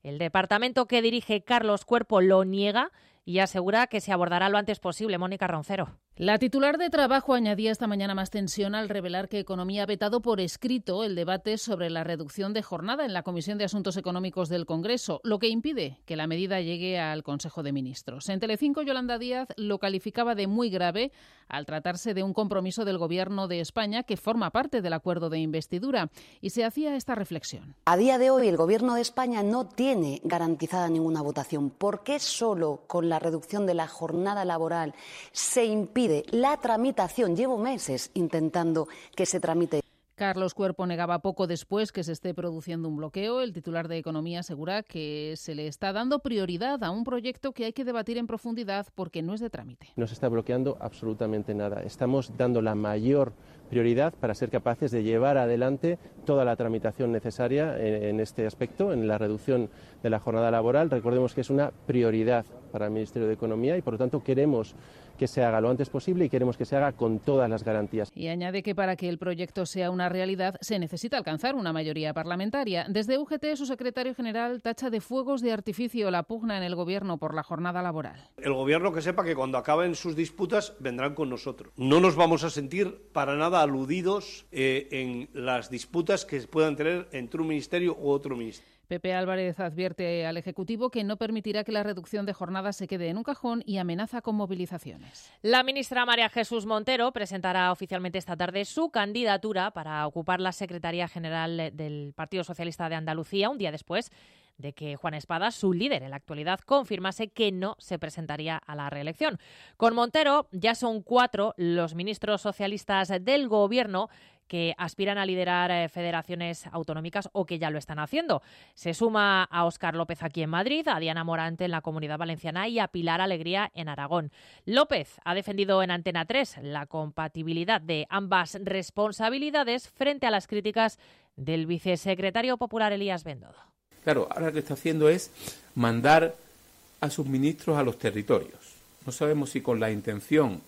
[SPEAKER 2] El departamento que dirige Carlos Cuerpo lo niega y asegura que se abordará lo antes posible. Mónica Roncero.
[SPEAKER 3] La titular de Trabajo añadía esta mañana más tensión al revelar que Economía ha vetado por escrito el debate sobre la reducción de jornada en la Comisión de Asuntos Económicos del Congreso, lo que impide que la medida llegue al Consejo de Ministros. En Telecinco, Yolanda Díaz lo calificaba de muy grave al tratarse de un compromiso del Gobierno de España que forma parte del acuerdo de investidura, y se hacía esta reflexión.
[SPEAKER 4] A día de hoy el Gobierno de España no tiene garantizada ninguna votación. ¿Por qué solo con la reducción de la jornada laboral se impide la tramitación? Llevo meses intentando que se tramite.
[SPEAKER 3] Carlos Cuerpo negaba poco después que se esté produciendo un bloqueo. El titular de Economía asegura que se le está dando prioridad a un proyecto que hay que debatir en profundidad porque no es de trámite.
[SPEAKER 5] No se está bloqueando absolutamente nada. Estamos dando la mayor prioridad para ser capaces de llevar adelante toda la tramitación necesaria en este aspecto, en la reducción de la jornada laboral. Recordemos que es una prioridad para el Ministerio de Economía y, por lo tanto, queremos que se haga lo antes posible y queremos que se haga con todas las garantías.
[SPEAKER 3] Y añade que para que el proyecto sea una realidad se necesita alcanzar una mayoría parlamentaria. Desde UGT, su secretario general tacha de fuegos de artificio la pugna en el Gobierno por la jornada laboral.
[SPEAKER 10] El Gobierno que sepa que cuando acaben sus disputas vendrán con nosotros. No nos vamos a sentir para nada aludidos en las disputas que puedan tener entre un ministerio u otro ministerio.
[SPEAKER 3] Pepe Álvarez advierte al Ejecutivo que no permitirá que la reducción de jornada se quede en un cajón y amenaza con movilizaciones.
[SPEAKER 2] La ministra María Jesús Montero presentará oficialmente esta tarde su candidatura para ocupar la Secretaría General del Partido Socialista de Andalucía, un día después de que Juan Espadas, su líder en la actualidad, confirmase que no se presentaría a la reelección. Con Montero ya son 4 los ministros socialistas del Gobierno que aspiran a liderar federaciones autonómicas o que ya lo están haciendo. Se suma a Óscar López aquí en Madrid, a Diana Morante en la Comunidad Valenciana y a Pilar Alegría en Aragón. López ha defendido en Antena 3 la compatibilidad de ambas responsabilidades frente a las críticas del vicesecretario popular Elías Bendodo.
[SPEAKER 16] Claro, ahora lo que está haciendo es mandar a sus ministros a los territorios. No sabemos si con la intención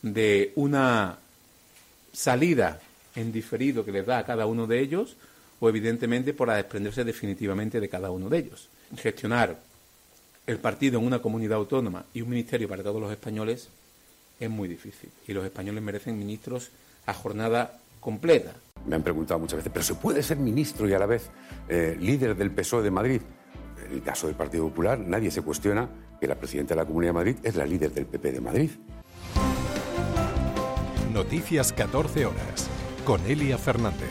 [SPEAKER 16] de una salida en diferido que les da a cada uno de ellos o evidentemente para desprenderse definitivamente de cada uno de ellos. Gestionar el partido en una comunidad autónoma y un ministerio para todos los españoles es muy difícil y los españoles merecen ministros a jornada completa.
[SPEAKER 11] Me han preguntado muchas veces, ¿pero se puede ser ministro y a la vez líder del PSOE de Madrid? En el caso del Partido Popular, nadie se cuestiona que la presidenta de la Comunidad de Madrid es la líder del PP de Madrid.
[SPEAKER 8] Noticias 14 horas, con Elia Fernández.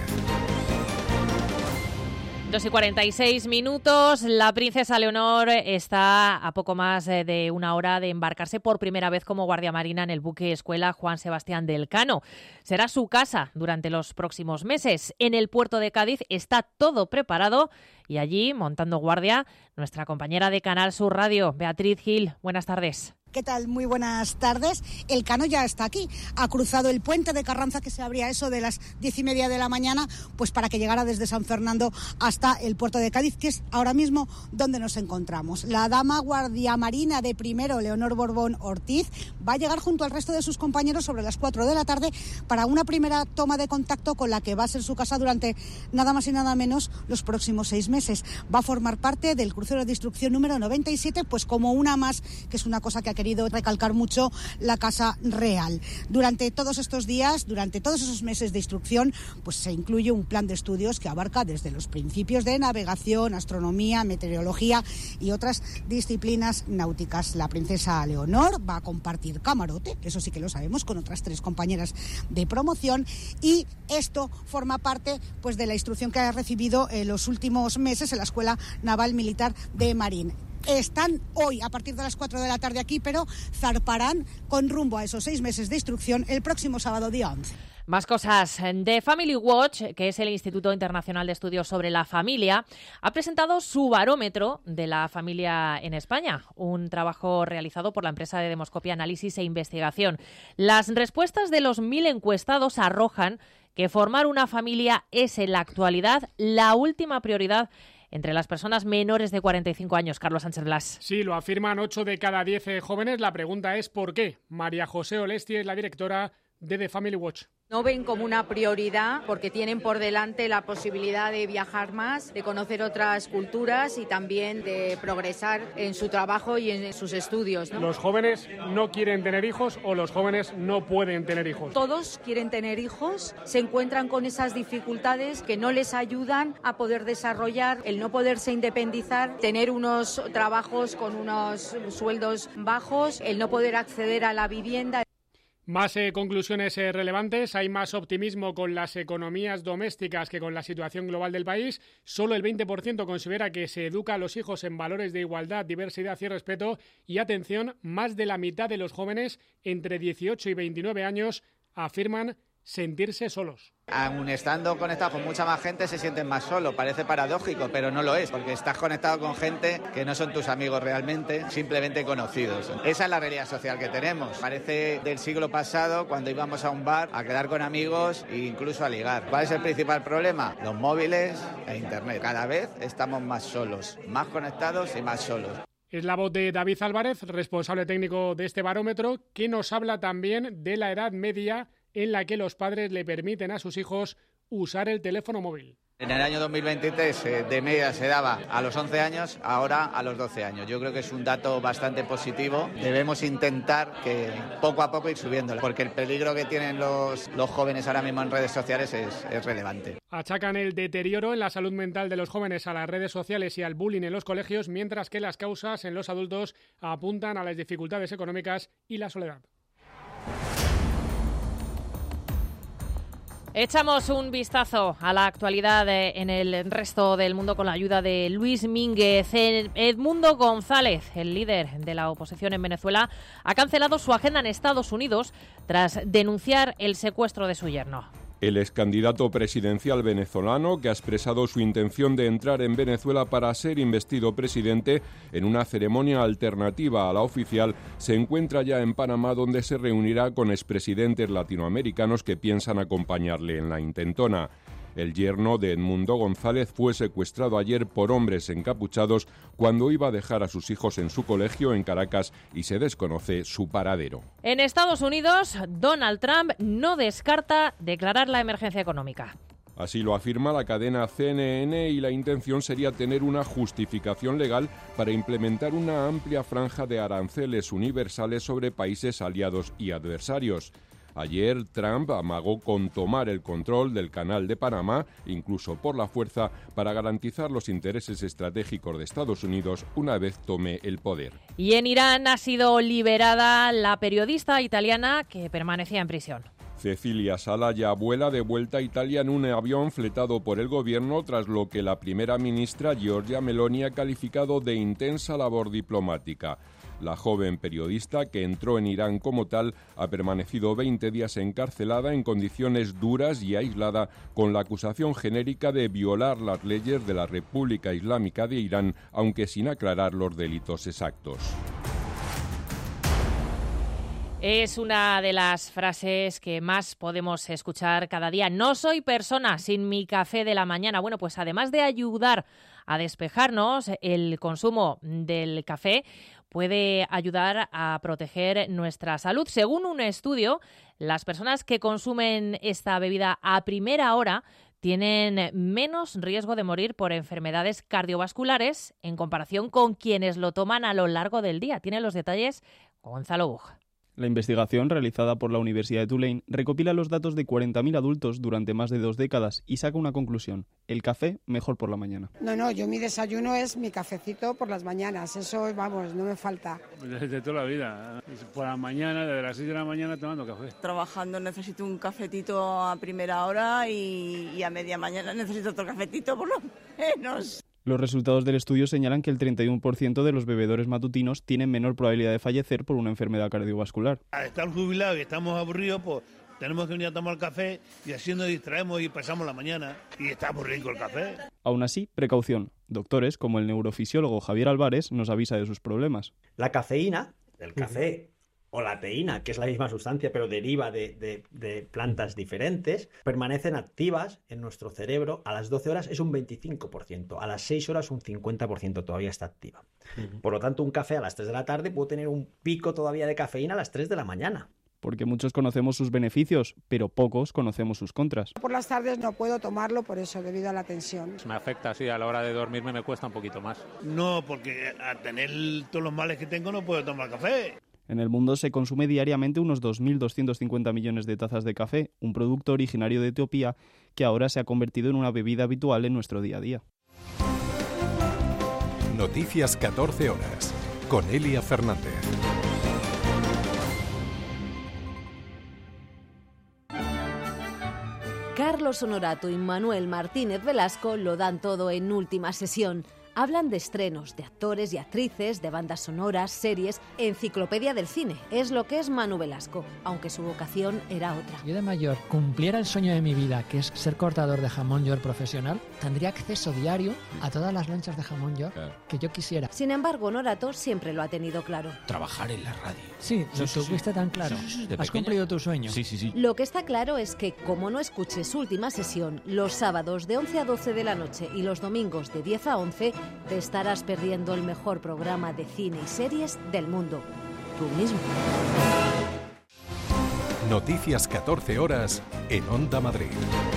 [SPEAKER 2] 2:46. La princesa Leonor está a poco más de una hora de embarcarse por primera vez como guardia marina en el buque escuela Juan Sebastián del Cano. Será su casa durante los próximos meses. En el puerto de Cádiz está todo preparado y allí, montando guardia, nuestra compañera de Canal Sur Radio, Beatriz Gil. Buenas tardes.
[SPEAKER 19] ¿Qué tal? Muy buenas tardes. El Cano ya está aquí. Ha cruzado el puente de Carranza, que se abría eso de las 10:30 de la mañana, pues para que llegara desde San Fernando hasta el puerto de Cádiz, que es ahora mismo donde nos encontramos. La dama guardia marina de primero, Leonor Borbón Ortiz, va a llegar junto al resto de sus compañeros sobre las 4 de la tarde para una primera toma de contacto con la que va a ser su casa durante nada más y nada menos los próximos 6 meses. Va a formar parte del crucero de instrucción número 97, pues como una más, que es una cosa que ha querido recalcar mucho la Casa Real. Durante todos estos días, durante todos esos meses de instrucción, pues se incluye un plan de estudios que abarca desde los principios de navegación, astronomía, meteorología y otras disciplinas náuticas. La princesa Leonor va a compartir camarote, eso sí que lo sabemos, con otras 3 compañeras de promoción, y esto forma parte pues de la instrucción que ha recibido en los últimos meses en la Escuela Naval Militar de Marín. Están hoy a partir de las 4 de la tarde aquí, pero zarparán con rumbo a esos 6 meses de instrucción el próximo sábado día 11.
[SPEAKER 2] Más cosas. The Family Watch, que es el Instituto Internacional de Estudios sobre la Familia, ha presentado su barómetro de la familia en España, un trabajo realizado por la empresa de demoscopia, análisis e investigación. Las respuestas de los 1.000 encuestados arrojan que formar una familia es en la actualidad la última prioridad entre las personas menores de 45 años. Carlos Sánchez Blas.
[SPEAKER 20] Sí, lo afirman 8 de cada 10 jóvenes. La pregunta es ¿por qué? María José Olesti es la directora de The Family Watch.
[SPEAKER 1] No ven como una prioridad porque tienen por delante la posibilidad de viajar más, de conocer otras culturas y también de progresar en su trabajo y en sus estudios, ¿no?
[SPEAKER 6] ¿Los jóvenes no quieren tener hijos o los jóvenes no pueden tener hijos?
[SPEAKER 1] Todos quieren tener hijos, se encuentran con esas dificultades que no les ayudan a poder desarrollar, el no poderse independizar, tener unos trabajos con unos sueldos bajos, el no poder acceder a la vivienda.
[SPEAKER 6] Más conclusiones relevantes. Hay más optimismo con las economías domésticas que con la situación global del país. Solo el 20% considera que se educa a los hijos en valores de igualdad, diversidad y respeto. Y atención, más de la mitad de los jóvenes entre 18 y 29 años afirman sentirse solos.
[SPEAKER 20] Aun estando conectado con mucha más gente se sienten más solos. Parece paradójico, pero no lo es, porque estás conectado con gente que no son tus amigos realmente, simplemente conocidos. Esa es la realidad social que tenemos. Parece del siglo pasado, cuando íbamos a un bar a quedar con amigos e incluso a ligar. ¿Cuál es el principal problema? Los móviles e internet. Cada vez estamos más solos, más conectados y más solos.
[SPEAKER 6] Es la voz de David Álvarez, responsable técnico de este barómetro, que nos habla también de la edad media en la que los padres le permiten a sus hijos usar el teléfono móvil.
[SPEAKER 20] En el año 2023 de media se daba a los 11 años, ahora a los 12 años. Yo creo que es un dato bastante positivo. Debemos intentar que poco a poco ir subiéndolo, porque el peligro que tienen los jóvenes ahora mismo en redes sociales es relevante.
[SPEAKER 6] Achacan el deterioro en la salud mental de los jóvenes a las redes sociales y al bullying en los colegios, mientras que las causas en los adultos apuntan a las dificultades económicas y la soledad.
[SPEAKER 2] Echamos un vistazo a la actualidad en el resto del mundo con la ayuda de Luis Mínguez. Edmundo González, el líder de la oposición en Venezuela, ha cancelado su agenda en Estados Unidos tras denunciar el secuestro de su yerno.
[SPEAKER 21] El excandidato presidencial venezolano, que ha expresado su intención de entrar en Venezuela para ser investido presidente en una ceremonia alternativa a la oficial, se encuentra ya en Panamá, donde se reunirá con expresidentes latinoamericanos que piensan acompañarle en la intentona. El yerno de Edmundo González fue secuestrado ayer por hombres encapuchados cuando iba a dejar a sus hijos en su colegio en Caracas y se desconoce su paradero.
[SPEAKER 2] En Estados Unidos, Donald Trump no descarta declarar la emergencia económica.
[SPEAKER 21] Así lo afirma la cadena CNN y la intención sería tener una justificación legal para implementar una amplia franja de aranceles universales sobre países aliados y adversarios. Ayer Trump amagó con tomar el control del Canal de Panamá, incluso por la fuerza, para garantizar los intereses estratégicos de Estados Unidos una vez tome el poder.
[SPEAKER 2] Y en Irán ha sido liberada la periodista italiana que permanecía en prisión.
[SPEAKER 21] Cecilia Sala ya vuela de vuelta a Italia en un avión fletado por el gobierno, tras lo que la primera ministra Giorgia Meloni ha calificado de intensa labor diplomática. La joven periodista, que entró en Irán como tal, ha permanecido 20 días encarcelada en condiciones duras y aislada, con la acusación genérica de violar las leyes de la República Islámica de Irán, aunque sin aclarar los delitos exactos.
[SPEAKER 2] Es una de las frases que más podemos escuchar cada día. No soy persona sin mi café de la mañana. Bueno, pues además de ayudar a despejarnos, el consumo del café puede ayudar a proteger nuestra salud. Según un estudio, las personas que consumen esta bebida a primera hora tienen menos riesgo de morir por enfermedades cardiovasculares en comparación con quienes lo toman a lo largo del día. Tiene los detalles Gonzalo Buj.
[SPEAKER 22] La investigación realizada por la Universidad de Tulane recopila los datos de 40.000 adultos durante más de 2 décadas y saca una conclusión: el café mejor por la mañana.
[SPEAKER 23] No, yo mi desayuno es mi cafecito por las mañanas, eso, vamos, no me falta.
[SPEAKER 24] Desde toda la vida, por la mañana, desde las 6 de la mañana tomando café.
[SPEAKER 28] Trabajando necesito un cafetito a primera hora y a media mañana necesito otro cafetito por lo menos.
[SPEAKER 22] Los resultados del estudio señalan que el 31% de los bebedores matutinos tienen menor probabilidad de fallecer por una enfermedad cardiovascular.
[SPEAKER 29] Al estar jubilados y estamos aburridos, pues tenemos que venir a tomar café y así nos distraemos y pasamos la mañana y está muy rico el café.
[SPEAKER 22] Aún así, precaución. Doctores, como el neurofisiólogo Javier Álvarez, nos avisa de sus problemas.
[SPEAKER 30] La cafeína del café o la teína, que es la misma sustancia pero deriva de plantas diferentes, permanecen activas en nuestro cerebro. A las 12 horas es un 25%, a las 6 horas un 50% todavía está activa. Por lo tanto, un café a las 3 de la tarde puede tener un pico todavía de cafeína a las 3 de la mañana.
[SPEAKER 22] porque muchos conocemos sus beneficios, pero pocos conocemos sus contras.
[SPEAKER 23] Por las tardes no puedo tomarlo por eso, debido a la tensión.
[SPEAKER 7] Me afecta, sí, a la hora de dormirme me cuesta un poquito más.
[SPEAKER 29] No, porque al tener todos los males que tengo no puedo tomar café.
[SPEAKER 22] En el mundo se consume diariamente unos 2.250 millones de tazas de café, un producto originario de Etiopía que ahora se ha convertido en una bebida habitual en nuestro día a día.
[SPEAKER 8] Noticias 14 horas, con Elia Fernández.
[SPEAKER 9] Carlos Honorato y Manuel Martínez Velasco lo dan todo en Última Sesión. Hablan de estrenos, de actores y actrices, de bandas sonoras, series, enciclopedia del cine. Es lo que es Manu Velasco, aunque su vocación era otra.
[SPEAKER 12] Yo de mayor cumpliera el sueño de mi vida, que es ser cortador de jamón york profesional, tendría acceso diario a todas las lonchas de jamón york que yo quisiera.
[SPEAKER 9] Sin embargo, Honorato siempre lo ha tenido claro.
[SPEAKER 12] Trabajar en la radio. Sí, lo tuviste tan claro. ¿Has cumplido tu sueño?
[SPEAKER 9] Sí. Lo que está claro es que, como no escuches Última Sesión los sábados de 11 a 12 de la noche y los domingos de 10 a 11, te estarás perdiendo el mejor programa de cine y series del mundo. Tú mismo.
[SPEAKER 8] Noticias 14 horas en Onda Madrid.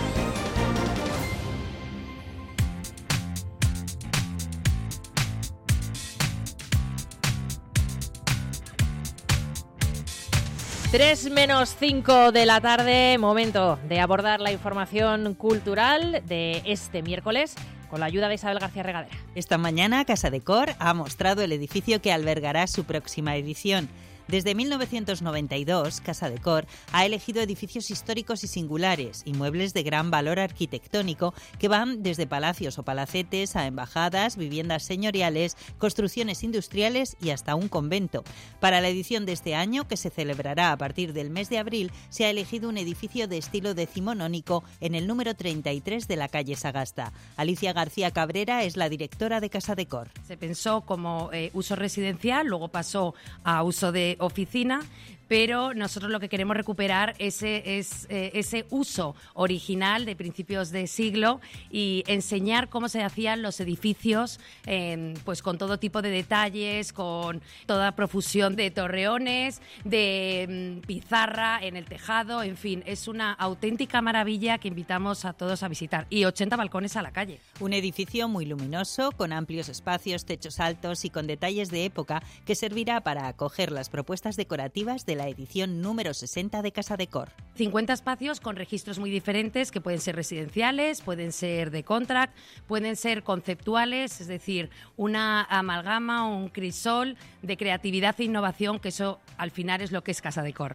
[SPEAKER 2] Tres menos 5 de la tarde, momento de abordar la información cultural de este miércoles con la ayuda de Isabel García Regadera.
[SPEAKER 13] Esta mañana Casa Decor ha mostrado el edificio que albergará su próxima edición. Desde 1992, Casa Decor ha elegido edificios históricos y singulares, inmuebles de gran valor arquitectónico que van desde palacios o palacetes a embajadas, viviendas señoriales, construcciones industriales y hasta un convento. Para la edición de este año, que se celebrará a partir del mes de abril, se ha elegido un edificio de estilo decimonónico en el número 33 de la calle Sagasta. Alicia García Cabrera es la directora de Casa Decor.
[SPEAKER 14] Se pensó como uso residencial, luego pasó a uso de oficina, pero nosotros lo que queremos recuperar es ese uso original de principios de siglo y enseñar cómo se hacían los edificios, pues con todo tipo de detalles, con toda profusión de torreones, de pizarra en el tejado, en fin, es una auténtica maravilla que invitamos a todos a visitar. Y 80 balcones a la calle.
[SPEAKER 13] Un edificio muy luminoso, con amplios espacios, techos altos y con detalles de época que servirá para acoger las propuestas decorativas de la edición número 60 de Casa Decor.
[SPEAKER 14] 50 espacios con registros muy diferentes que pueden ser residenciales, pueden ser de contract, pueden ser conceptuales, es decir, una amalgama o un crisol de creatividad e innovación, que eso al final es lo que es Casa Decor.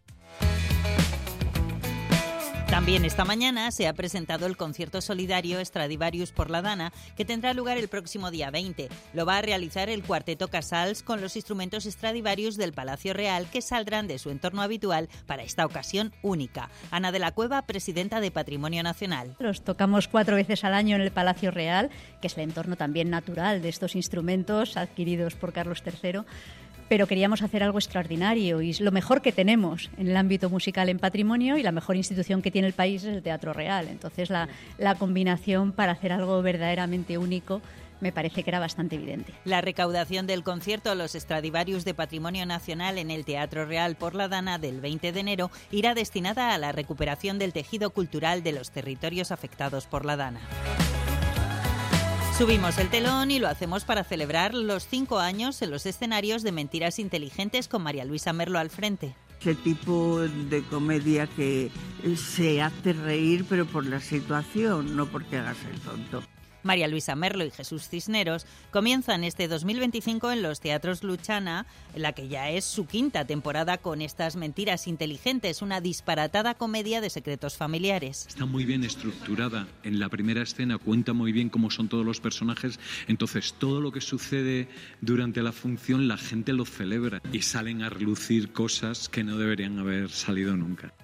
[SPEAKER 13] También esta mañana se ha presentado el concierto solidario Stradivarius por la Dana, que tendrá lugar el próximo día 20. Lo va a realizar el Cuarteto Casals con los instrumentos Stradivarius del Palacio Real, que saldrán de su entorno habitual para esta ocasión única. Ana de la Cueva, presidenta de Patrimonio Nacional.
[SPEAKER 15] Los tocamos 4 veces al año en el Palacio Real, que es el entorno también natural de estos instrumentos adquiridos por Carlos III. Pero queríamos hacer algo extraordinario y es lo mejor que tenemos en el ámbito musical en Patrimonio, y la mejor institución que tiene el país es el Teatro Real. Entonces la combinación para hacer algo verdaderamente único me parece que era bastante evidente.
[SPEAKER 13] La recaudación del concierto Los Stradivarius de Patrimonio Nacional en el Teatro Real por la Dana del 20 de enero irá destinada a la recuperación del tejido cultural de los territorios afectados por la Dana. Subimos el telón y lo hacemos para celebrar los 5 años en los escenarios de Mentiras Inteligentes con María Luisa Merlo al frente.
[SPEAKER 17] Ese tipo de comedia que se hace reír, pero por la situación, no porque hagas el tonto.
[SPEAKER 13] María Luisa Merlo y Jesús Cisneros comienzan este 2025 en los teatros Luchana, en la que ya es su 5ª temporada con estas Mentiras Inteligentes, una disparatada comedia de secretos familiares.
[SPEAKER 18] Está muy bien estructurada. En la primera escena cuenta muy bien cómo son todos los personajes, entonces todo lo que sucede durante la función la gente lo celebra y salen a relucir cosas que no deberían haber salido nunca.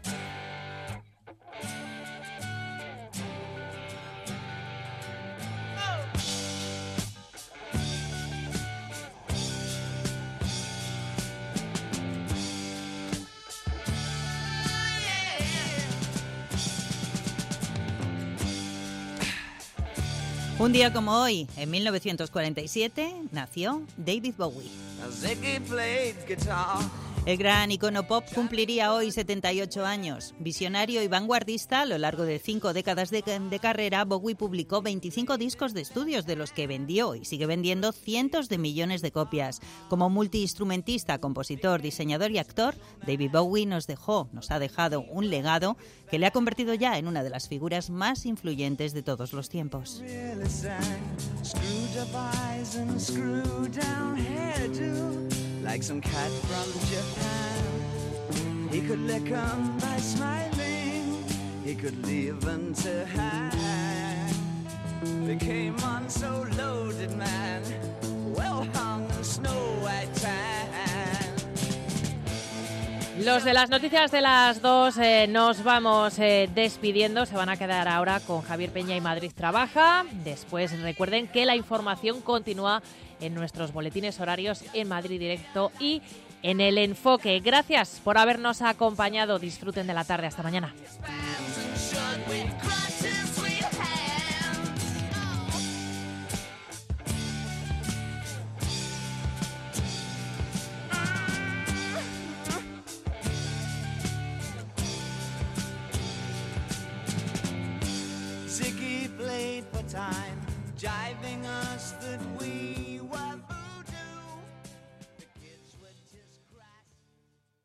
[SPEAKER 13] Un día como hoy, en 1947, nació David Bowie. El gran icono pop cumpliría hoy 78 años. Visionario y vanguardista, a lo largo de 5 décadas de carrera, Bowie publicó 25 discos de estudios, de los que vendió y sigue vendiendo cientos de millones de copias. Como multiinstrumentista, compositor, diseñador y actor, David Bowie nos ha dejado un legado que le ha convertido ya en una de las figuras más influyentes de todos los tiempos.
[SPEAKER 3] Like some cat from Japan, he could lick 'em by smiling, he could leave 'em to hang. They came on so loaded, man, well hung in snow white tan.
[SPEAKER 2] Los de las noticias de las 2 nos vamos despidiendo. Se van a quedar ahora con Javier Peña y Madrid Trabaja. Después recuerden que la información continúa en nuestros boletines horarios en Madrid Directo y en El Enfoque. Gracias por habernos acompañado. Disfruten de la tarde. Hasta mañana.